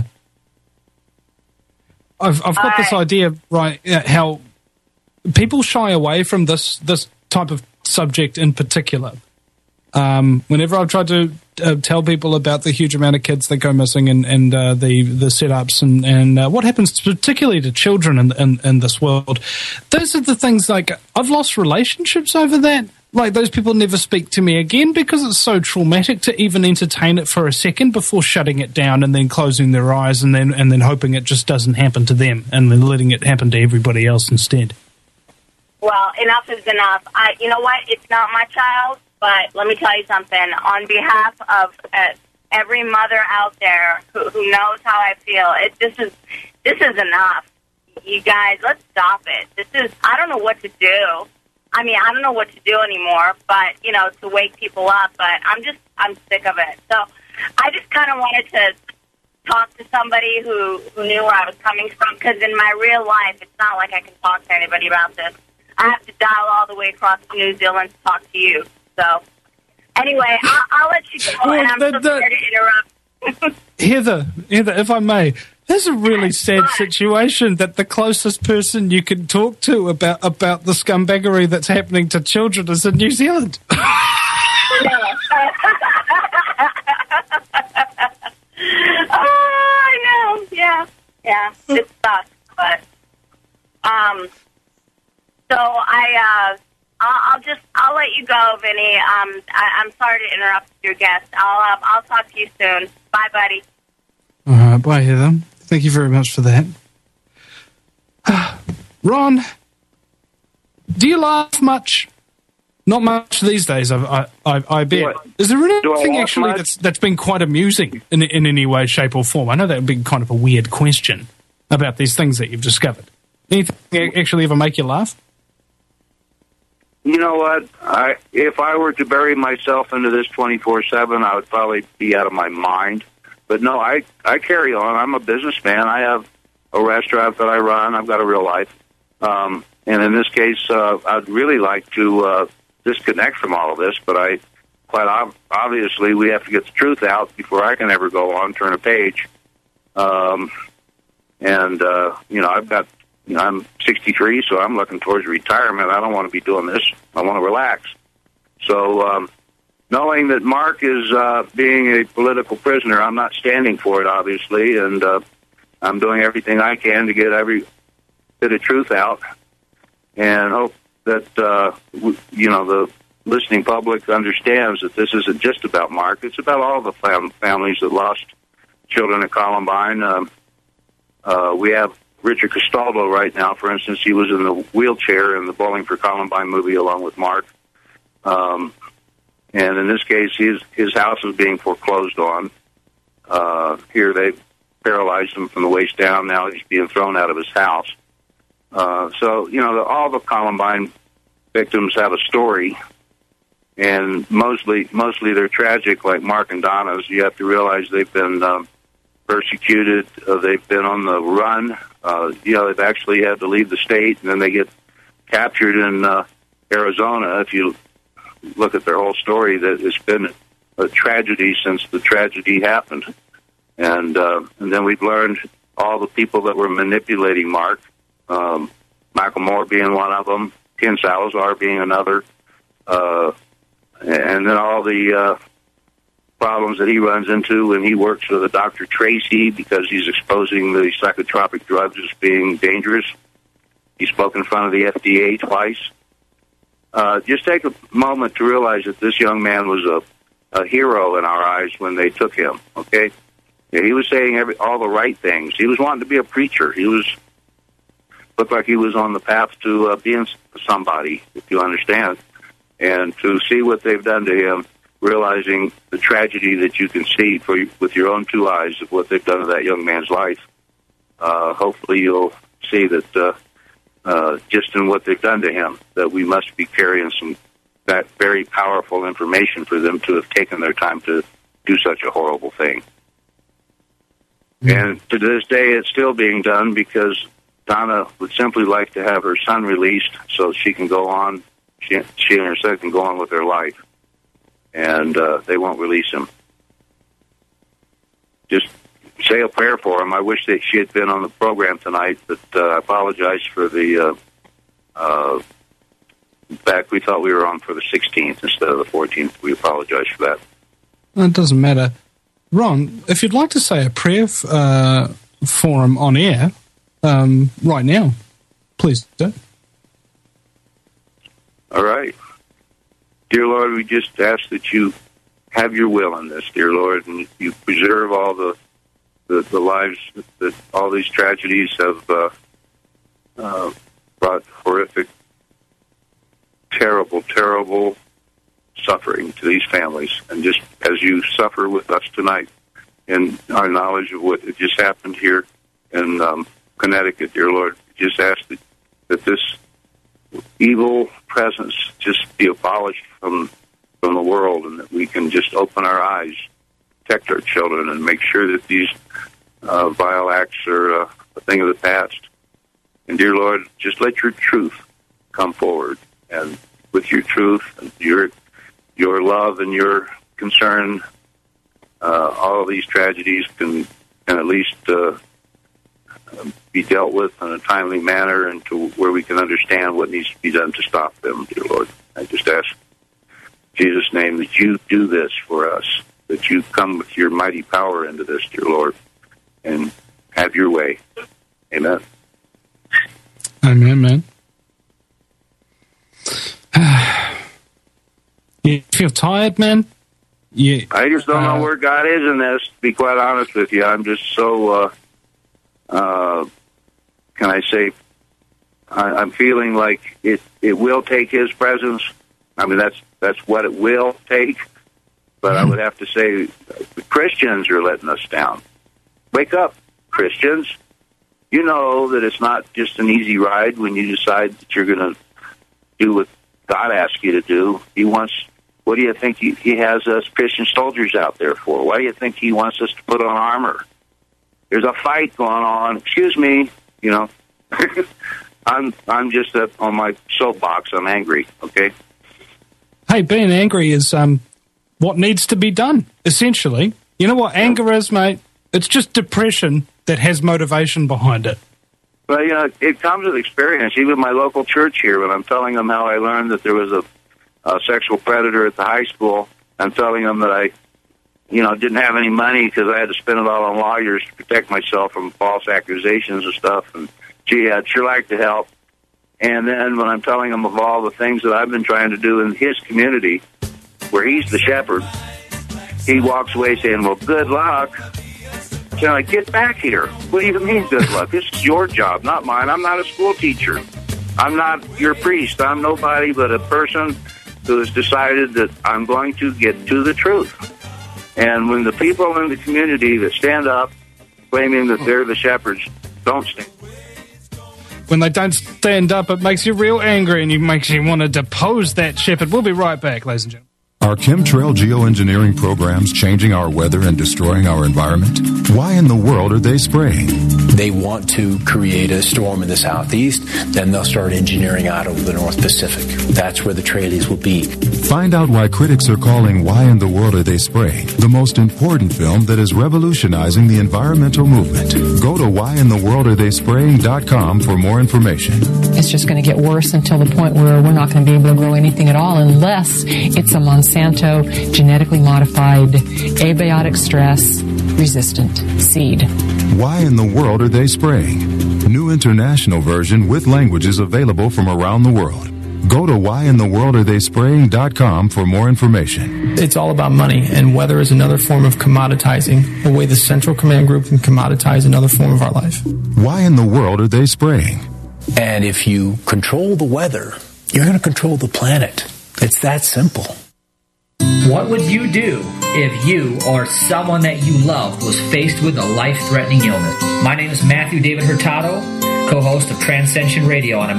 I've got this idea, right, how people shy away from this type of subject in particular. Whenever I've tried to tell people about the huge amount of kids that go missing and the setups and what happens particularly to children in this world, those are the things like I've lost relationships over that. Like, those people never speak to me again because it's so traumatic to even entertain it for a second before shutting it down and then closing their eyes and then hoping it just doesn't happen to them and then letting it happen to everybody else instead. Well, enough is enough. You know what? It's not my child, but let me tell you something. On behalf of every mother out there who knows how I feel, this is enough. You guys, let's stop it. I don't know what to do. I mean, I don't know what to do anymore, but, to wake people up, but I'm sick of it. So I just kind of wanted to talk to somebody who knew where I was coming from, because in my real life, it's not like I can talk to anybody about this. I have to dial all the way across New Zealand to talk to you. So anyway, I'll let you go, and I'm so sorry to interrupt. Heather, if I may, there's a really sad situation that the closest person you can talk to about the scumbaggery that's happening to children is in New Zealand. I know. Yeah, it sucks, but so I'll let you go, Vinny. I'm sorry to interrupt your guest. I'll talk to you soon. Bye, buddy. All right, bye, Heather. Thank you very much for that. Ron, do you laugh much? Not much these days, I bet. Is there anything actually that's been quite amusing in any way, shape, or form? I know that would be kind of a weird question about these things that you've discovered. Anything actually ever make you laugh? You know what? If I were to bury myself into this 24/7, I would probably be out of my mind. But no, I carry on. I'm a businessman. I have a restaurant that I run. I've got a real life. And in this case, I'd really like to disconnect from all of this, but obviously we have to get the truth out before I can ever go on, turn a page. I've got, I'm 63, so I'm looking towards retirement. I don't want to be doing this. I want to relax. So, knowing that Mark is being a political prisoner, I'm not standing for it, obviously, and I'm doing everything I can to get every bit of truth out, and hope that the listening public understands that this isn't just about Mark. It's about all the families that lost children at Columbine. We have Richard Castaldo right now, for instance. He was in the wheelchair in the Bowling for Columbine movie along with Mark. And in this case, his house is being foreclosed on. Here they paralyzed him from the waist down. Now he's being thrown out of his house. So, all the Columbine victims have a story, and mostly they're tragic, like Mark and Donna's. You have to realize they've been persecuted. They've been on the run. They've actually had to leave the state, and then they get captured in Arizona. If you look at their whole story, that it's been a tragedy since the tragedy happened. And then we've learned all the people that were manipulating Mark, Michael Moore being one of them, Ken Salazar being another, and then all the problems that he runs into when he works with a Dr. Tracy because he's exposing the psychotropic drugs as being dangerous. He spoke in front of the FDA twice. Just take a moment to realize that this young man was a hero in our eyes when they took him, okay? Yeah, he was saying all the right things. He was wanting to be a preacher. He looked like he was on the path to being somebody, if you understand. And to see what they've done to him, realizing the tragedy that you can see with your own two eyes of what they've done to that young man's life, hopefully you'll see that just in what they've done to him, that we must be carrying that very powerful information for them to have taken their time to do such a horrible thing. And to this day, it's still being done because Donna would simply like to have her son released so she can go on, she and her son can go on with their life. And they won't release him. Just say a prayer for him. I wish that she had been on the program tonight, but I apologize for the... in fact, we thought we were on for the 16th instead of the 14th. We apologize for that. It doesn't matter. Ron, if you'd like to say a prayer for him on air right now, please do. All right. Dear Lord, we just ask that you have your will in this, dear Lord, and you preserve all the lives that all these tragedies have brought horrific, terrible, terrible suffering to these families. And just as you suffer with us tonight in our knowledge of what had just happened here in Connecticut, dear Lord, just ask that this evil presence just be abolished from the world, and that we can just open our eyes, protect our children, and make sure that these vile acts are a thing of the past. And dear Lord, just let your truth come forward, and with your truth and your love and your concern, all of these tragedies can at least be dealt with in a timely manner, and to where we can understand what needs to be done to stop them, dear Lord. I just ask in Jesus' name that you do this for us, that you come with your mighty power into this, dear Lord, and have your way. Amen. Amen, man. You feel tired, man? Yeah. I just don't know where God is in this, to be quite honest with you. I'm just so, can I say, I'm feeling like it will take his presence. I mean, that's what it will take. But I would have to say the Christians are letting us down. Wake up, Christians. You know that it's not just an easy ride when you decide that you're going to do what God asks you to do. What do you think he has us Christian soldiers out there for? Why do you think he wants us to put on armor? There's a fight going on. Excuse me, I'm just on my soapbox. I'm angry, okay? Hey, being angry is what needs to be done, essentially. You know what anger is, mate? It's just depression that has motivation behind it. Well, it comes with experience. Even my local church here, when I'm telling them how I learned that there was a sexual predator at the high school, I'm telling them that I didn't have any money because I had to spend it all on lawyers to protect myself from false accusations and stuff. And, gee, I'd sure like to help. And then when I'm telling him of all the things that I've been trying to do in his community, where he's the shepherd, he walks away saying, well, good luck. So I get back here. What do you mean, good luck? This is your job, not mine. I'm not a school teacher. I'm not your priest. I'm nobody but a person who has decided that I'm going to get to the truth. And when the people in the community that stand up claiming that they're the shepherds don't stand. When they don't stand up, it makes you real angry and it makes you want to depose that shepherd. We'll be right back, ladies and gentlemen. Are chemtrail geoengineering programs changing our weather and destroying our environment? Why in the world are they spraying? They want to create a storm in the southeast, then they'll start engineering out over the North Pacific. That's where the Traley's will be. Find out why critics are calling Why in the World Are They Spraying the most important film that is revolutionizing the environmental movement. Go to whyintheworldaretheyspraying.com for more information. It's just going to get worse until the point where we're not going to be able to grow anything at all unless it's a Monsanto genetically modified abiotic stress resistant seed. Why in the world are they spraying? New international version with languages available from around the world. Go to whyintheworldaretheyspraying.com for more information. It's all about money, and weather is another form of commoditizing, the way the Central Command Group can commoditize another form of our life. Why in the world are they spraying? And if you control the weather, you're going to control the planet. It's that simple. What would you do if you or someone that you loved was faced with a life-threatening illness? My name is Matthew David Hurtado, co-host of Transcension Radio on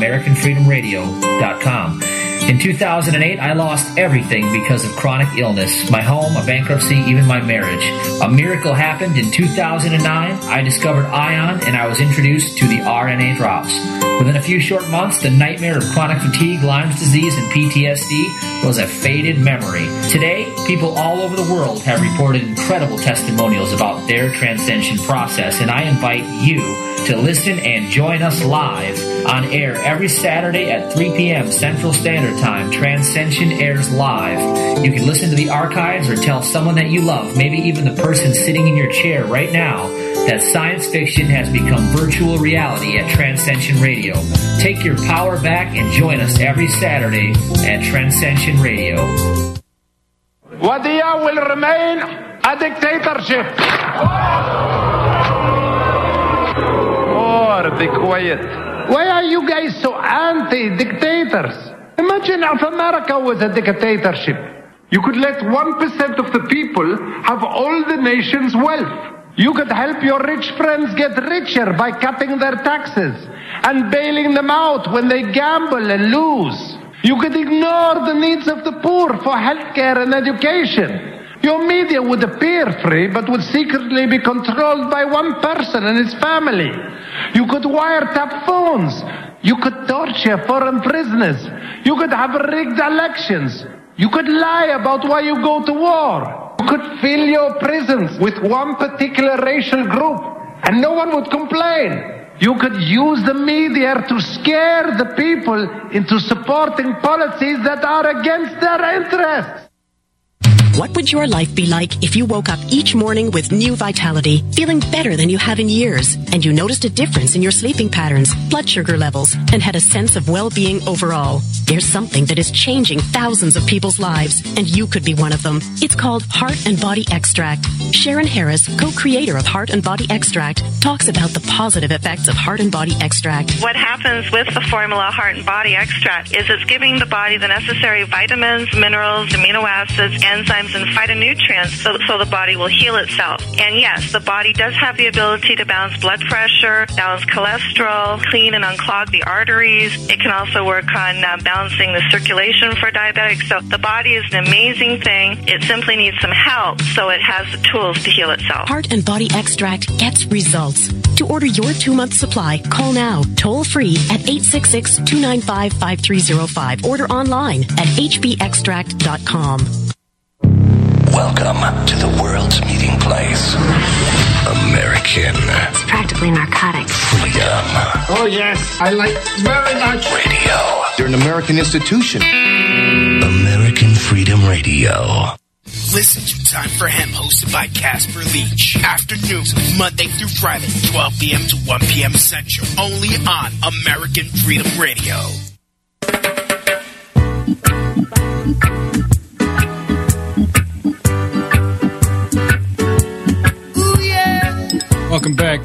AmericanFreedomRadio.com. In 2008, I lost everything because of chronic illness. My home, a bankruptcy, even my marriage. A miracle happened in 2009. I discovered ION and I was introduced to the RNA drops. Within a few short months, the nightmare of chronic fatigue, Lyme's disease, and PTSD was a faded memory. Today, people all over the world have reported incredible testimonials about their transcension process, and I invite you to listen and join us live on air every Saturday at 3 p.m. Central Standard Time. Transcension airs live. You can listen to the archives or tell someone that you love, maybe even the person sitting in your chair right now, that science fiction has become virtual reality at Transcension Radio. Take your power back and join us every Saturday at Transcension Radio. Wadiya will remain a dictatorship. Be quiet. Why are you guys so anti-dictators? Imagine if America was a dictatorship. You could let 1% of the people have all the nation's wealth. You could help your rich friends get richer by cutting their taxes and bailing them out when they gamble and lose. You could ignore the needs of the poor for healthcare and education. Your media would appear free, but would secretly be controlled by one person and his family. You could wiretap phones. You could torture foreign prisoners. You could have rigged elections. You could lie about why you go to war. You could fill your prisons with one particular racial group, and no one would complain. You could use the media to scare the people into supporting policies that are against their interests. What would your life be like if you woke up each morning with new vitality, feeling better than you have in years, and you noticed a difference in your sleeping patterns, blood sugar levels, and had a sense of well-being overall? There's something that is changing thousands of people's lives, and you could be one of them. It's called Heart and Body Extract. Sharon Harris, co-creator of Heart and Body Extract, talks about the positive effects of Heart and Body Extract. What happens with the formula Heart and Body Extract is it's giving the body the necessary vitamins, minerals, amino acids, enzymes, and phytonutrients so the body will heal itself. And yes, the body does have the ability to balance blood pressure, balance cholesterol, clean and unclog the arteries. It can also work on balancing the circulation for diabetics. So the body is an amazing thing. It simply needs some help, so it has the tools to heal itself. Heart and Body Extract gets results. To order your 2-month supply, call now, toll free at 866-295-5305. Order online at hbextract.com. Welcome to the world's meeting place. American. It's practically narcotic. Freedom. Oh, yes. I like very much. Radio. You're an American institution. American Freedom Radio. Listen to Time for Him, hosted by Casper Leach. Afternoons, Monday through Friday, 12 p.m. to 1 p.m. Central. Only on American Freedom Radio. Welcome back.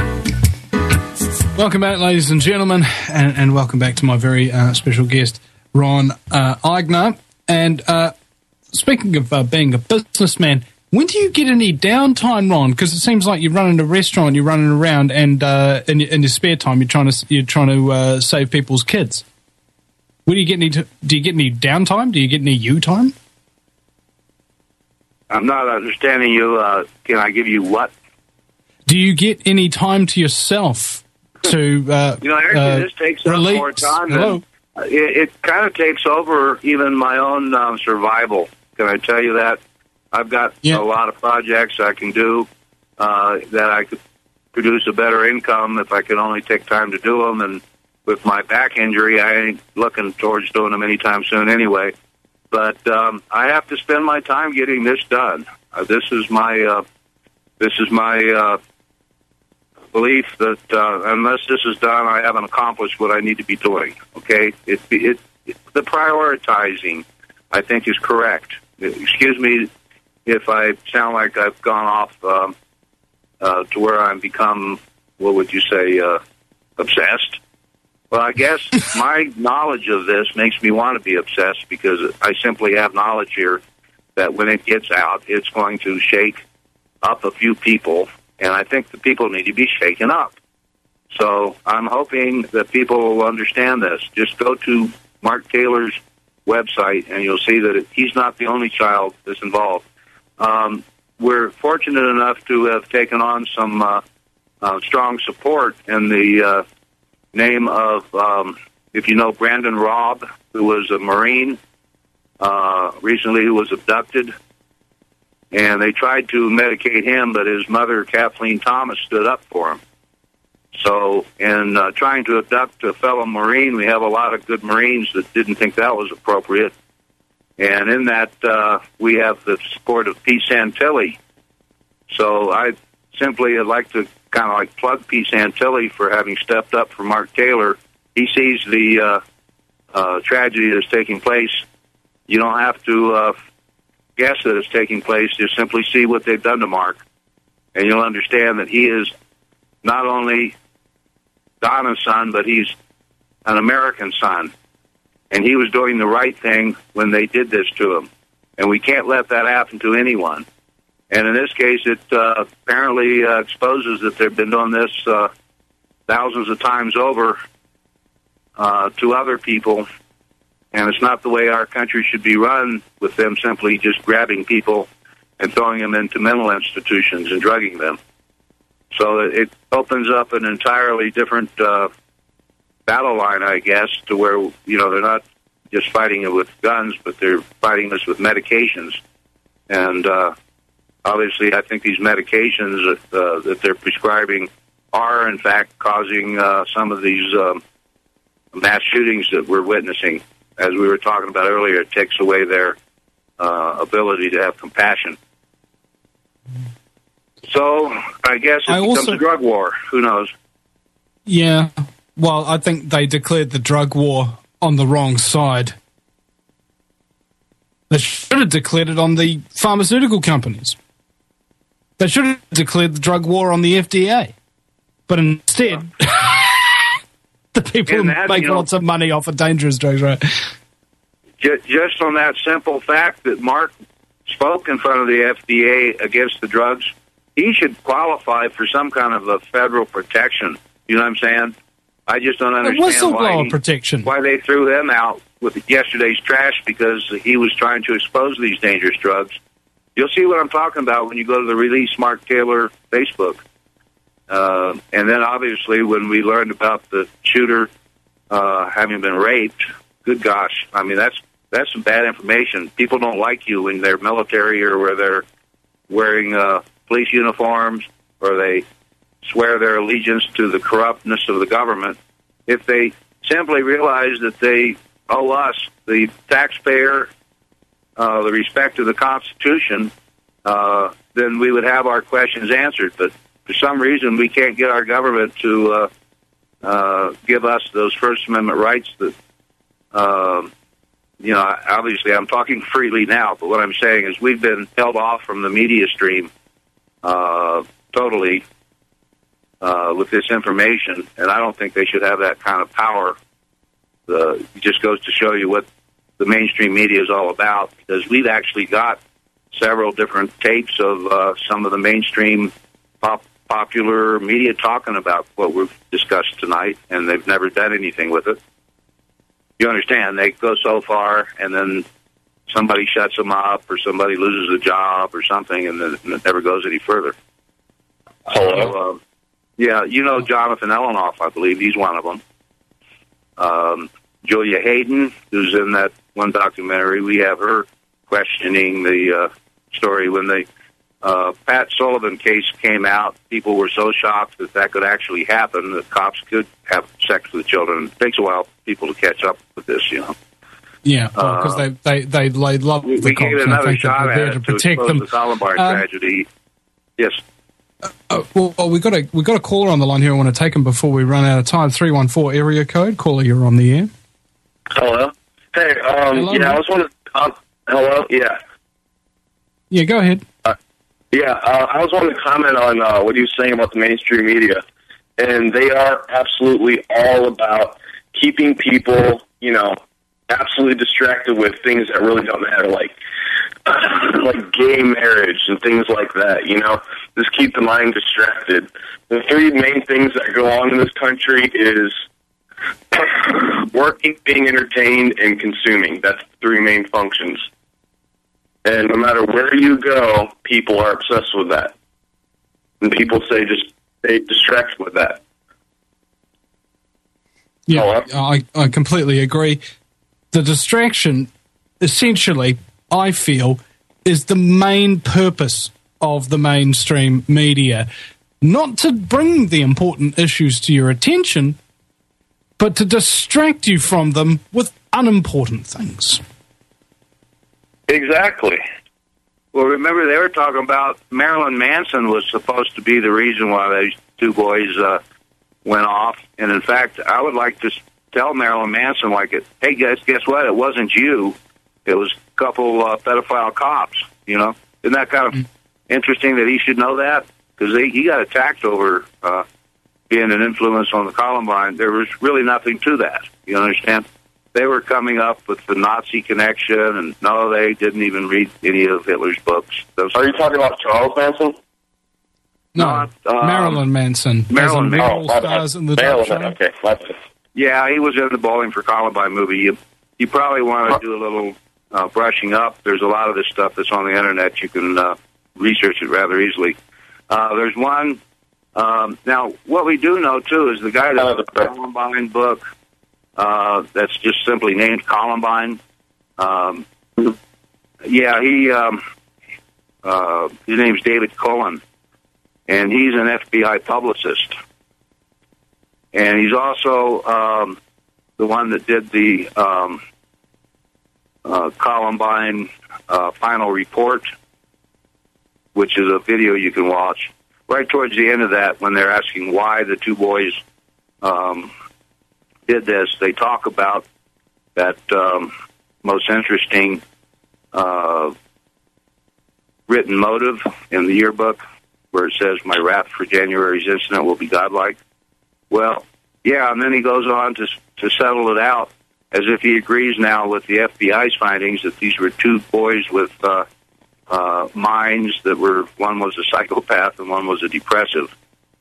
Welcome back, ladies and gentlemen, and welcome back to my very special guest, Ron Eigner. And speaking of being a businessman, when do you get any downtime, Ron? Because it seems like you're running a restaurant, you're running around, and in your spare time, you're trying to save people's kids. Where do you get any? Do you get any downtime? Do you get any you time? I'm not understanding you. Can I give you what? Do you get any time to yourself to actually, this takes up more time. Hello? It kind of takes over even my own survival. Can I tell you that? I've got a lot of projects I can do that I could produce a better income if I could only take time to do them. And with my back injury, I ain't looking towards doing them anytime soon anyway. But I have to spend my time getting this done. This is my belief that unless this is done, I haven't accomplished what I need to be doing. Okay, the prioritizing, I think, is correct. Excuse me if I sound like I've gone off to where I'm become, what would you say, obsessed. Well, I guess my knowledge of this makes me want to be obsessed because I simply have knowledge here that when it gets out, it's going to shake up a few people, and I think the people need to be shaken up. So I'm hoping that people will understand this. Just go to Mark Taylor's website, and you'll see that he's not the only child that's involved. We're fortunate enough to have taken on some strong support in the name of, if you know Brandon Robb, who was a Marine, recently who was abducted. And they tried to medicate him, but his mother, Kathleen Thomas, stood up for him. So in trying to abduct a fellow Marine, we have a lot of good Marines that didn't think that was appropriate. And in that, we have the support of P. Santilli. So I simply would like to kind of like plug P. Santilli for having stepped up for Mark Taylor. He sees the tragedy that's taking place. You don't have to guess that it's taking place. Just simply see what they've done to Mark, and you'll understand that he is not only Donna's son, but he's an American son. And he was doing the right thing when they did this to him. And we can't let that happen to anyone. And in this case, it apparently exposes that they've been doing this thousands of times over to other people. And it's not the way our country should be run, with them simply just grabbing people and throwing them into mental institutions and drugging them. So it opens up an entirely different battle line, I guess, to where, they're not just fighting it with guns, but they're fighting this with medications. And obviously, I think these medications that they're prescribing are, in fact, causing some of these mass shootings that we're witnessing. As we were talking about earlier, it takes away their ability to have compassion. So I guess it becomes a drug war. Who knows? Yeah. Well, I think they declared the drug war on the wrong side. They should have declared it on the pharmaceutical companies. They should have declared the drug war on the FDA. But instead, the people make lots of money off of dangerous drugs, right? Just on that simple fact that Mark spoke in front of the FDA against the drugs, he should qualify for some kind of a federal protection. You know what I'm saying? I just don't understand why they threw him out with yesterday's trash, because he was trying to expose these dangerous drugs. You'll see what I'm talking about when you go to the Release Mark Taylor Facebook. And then, obviously, when we learned about the shooter having been raped, good gosh, I mean, that's some bad information. People don't like you when they're military or where they're wearing police uniforms, or they swear their allegiance to the corruptness of the government. If they simply realize that they owe us, the taxpayer, the respect of the Constitution, then we would have our questions answered. But for some reason, we can't get our government to give us those First Amendment rights that, obviously I'm talking freely now, but what I'm saying is we've been held off from the media stream totally with this information, and I don't think they should have that kind of power it just goes to show you what the mainstream media is all about, because we've actually got several different tapes of some of the mainstream popular media talking about what we've discussed tonight, and they've never done anything with it. You understand? They go so far, and then somebody shuts them up, or somebody loses a job or something, and then it never goes any further. Hello? So, yeah, you know Jonathan Elenoff, I believe. He's one of them. Julia Hayden, who's in that one documentary, we have her questioning the story when the Pat Sullivan case came out. People were so shocked that could actually happen, that cops could have sex with children. It takes a while for people to catch up with this, you know. Yeah, because they love the cops. We gave another shot at it to protect expose them. the Columbine tragedy. Yes. Well, we got a caller on the line here. I want to take him before we run out of time. 314 area code. Caller, you're on the air. Hello? Hey, Hello, yeah, I was wondering... hello? Yeah. Yeah, go ahead. I was wanting to comment on what you were saying about the mainstream media. And they are absolutely all about keeping people, you know, absolutely distracted with things that really don't matter, like gay marriage and things like that, you know? Just keep the mind distracted. The three main things that go on in this country is working, being entertained, and consuming. That's the three main functions. And no matter where you go, people are obsessed with that. And people say just stay distracted with that. Yeah, I completely agree. The distraction, essentially, I feel, is the main purpose of the mainstream media. Not to bring the important issues to your attention, but to distract you from them with unimportant things. Exactly. Well, remember, they were talking about Marilyn Manson was supposed to be the reason why these two boys went off. And, in fact, I would like to tell Marilyn Manson, hey, guys, guess what? It wasn't you. It was a couple pedophile cops, you know. Isn't that kind of interesting that he should know that? Because he got attacked over being an influence on the Columbine. There was really nothing to that, you understand? They were coming up with the Nazi connection, and no, they didn't even read any of Hitler's books. Are you talking about Charles Manson? No, Marilyn Manson. Marilyn Manson. Stars in the Dark Show. Okay. Yeah, he was in the Bowling for Columbine movie. You probably want to do a little brushing up. There's a lot of this stuff that's on the Internet. You can research it rather easily. There's one. Now, what we do know, too, is the guy that wrote the Columbine book, that's just simply named Columbine. His name's David Cullen, and he's an FBI publicist. And he's also the one that did the Columbine final report, which is a video you can watch. Right towards the end of that, when they're asking why the two boys did this, they talk about that most interesting written motive in the yearbook, where it says, "My wrath for January's incident will be godlike." Well, yeah, and then he goes on to settle it out as if he agrees now with the FBI's findings that these were two boys with minds that were, one was a psychopath and one was a depressive.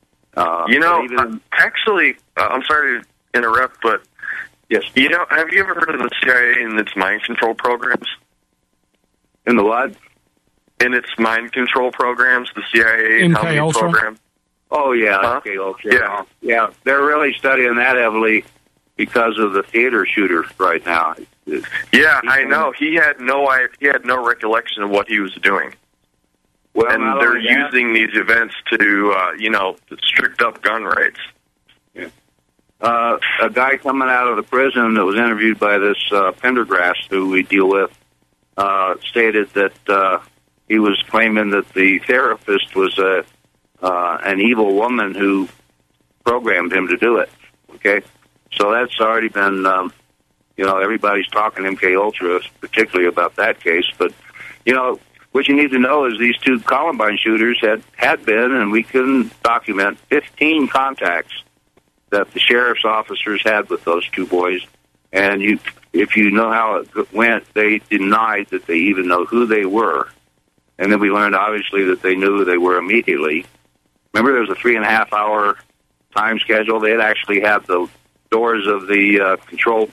Actually, I'm sorry to interrupt, but yes, have you ever heard of the CIA and its mind control programs? In the what? In its mind control programs, the CIA MK Ultra program. Oh yeah, MK Ultra. Yeah, they're really studying that heavily because of the theater shooter right now. Yeah, I know. He had no recollection of what he was doing. Well, and they're using these events to, strict up gun rights. Yeah. A guy coming out of the prison that was interviewed by this Pendergrass, who we deal with, stated that he was claiming that the therapist was an evil woman who programmed him to do it. Okay, so that's already been, everybody's talking MK Ultra, particularly about that case. But what you need to know is these two Columbine shooters had been, and we can document 15 contacts that the sheriff's officers had with those two boys, And if you know how it went, they denied that they even know who they were. And then we learned, obviously, that they knew who they were immediately. Remember, there was a 3.5-hour time schedule. They had actually had the doors of the control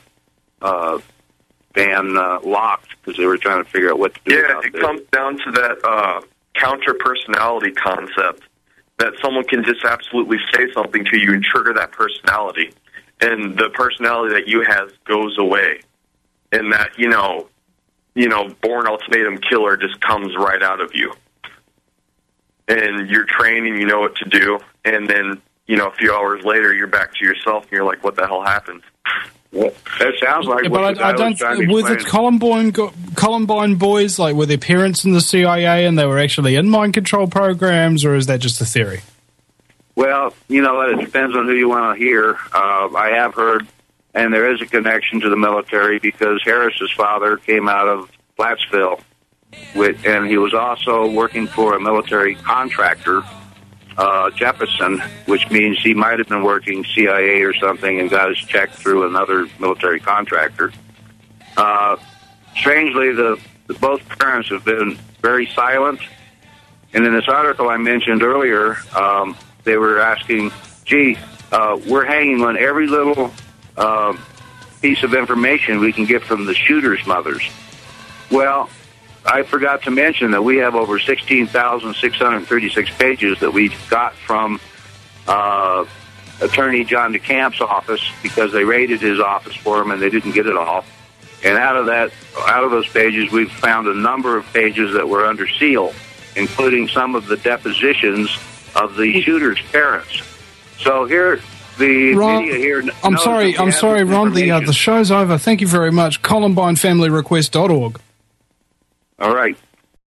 van locked because they were trying to figure out what to do. Yeah, it comes down to that counter-personality concept, that someone can just absolutely say something to you and trigger that personality. And the personality that you have goes away. And that, Bourne Ultimatum Killer just comes right out of you. And you're trained and you know what to do. And then, a few hours later, you're back to yourself and you're like, what the hell happened? Well, that sounds like but I don't. Were the Columbine boys, like, were their parents in the CIA and they were actually in mind control programs, or is that just a theory? Well, it depends on who you want to hear. I have heard, and there is a connection to the military because Harris's father came out of Plattsville, and he was also working for a military contractor, Jefferson, which means he might have been working CIA or something and got his check through another military contractor. Strangely, both parents have been very silent. And in this article I mentioned earlier, they were asking, we're hanging on every little piece of information we can get from the shooters' mothers. Well, I forgot to mention that we have over 16,636 pages that we got from Attorney John DeCamp's office because they raided his office for him and they didn't get it all. And out of those pages, we've found a number of pages that were under seal, including some of the depositions of the shooter's parents. So here, the media here. I'm sorry, Ron. The show's over. Thank you very much. ColumbineFamilyRequest.org. All right.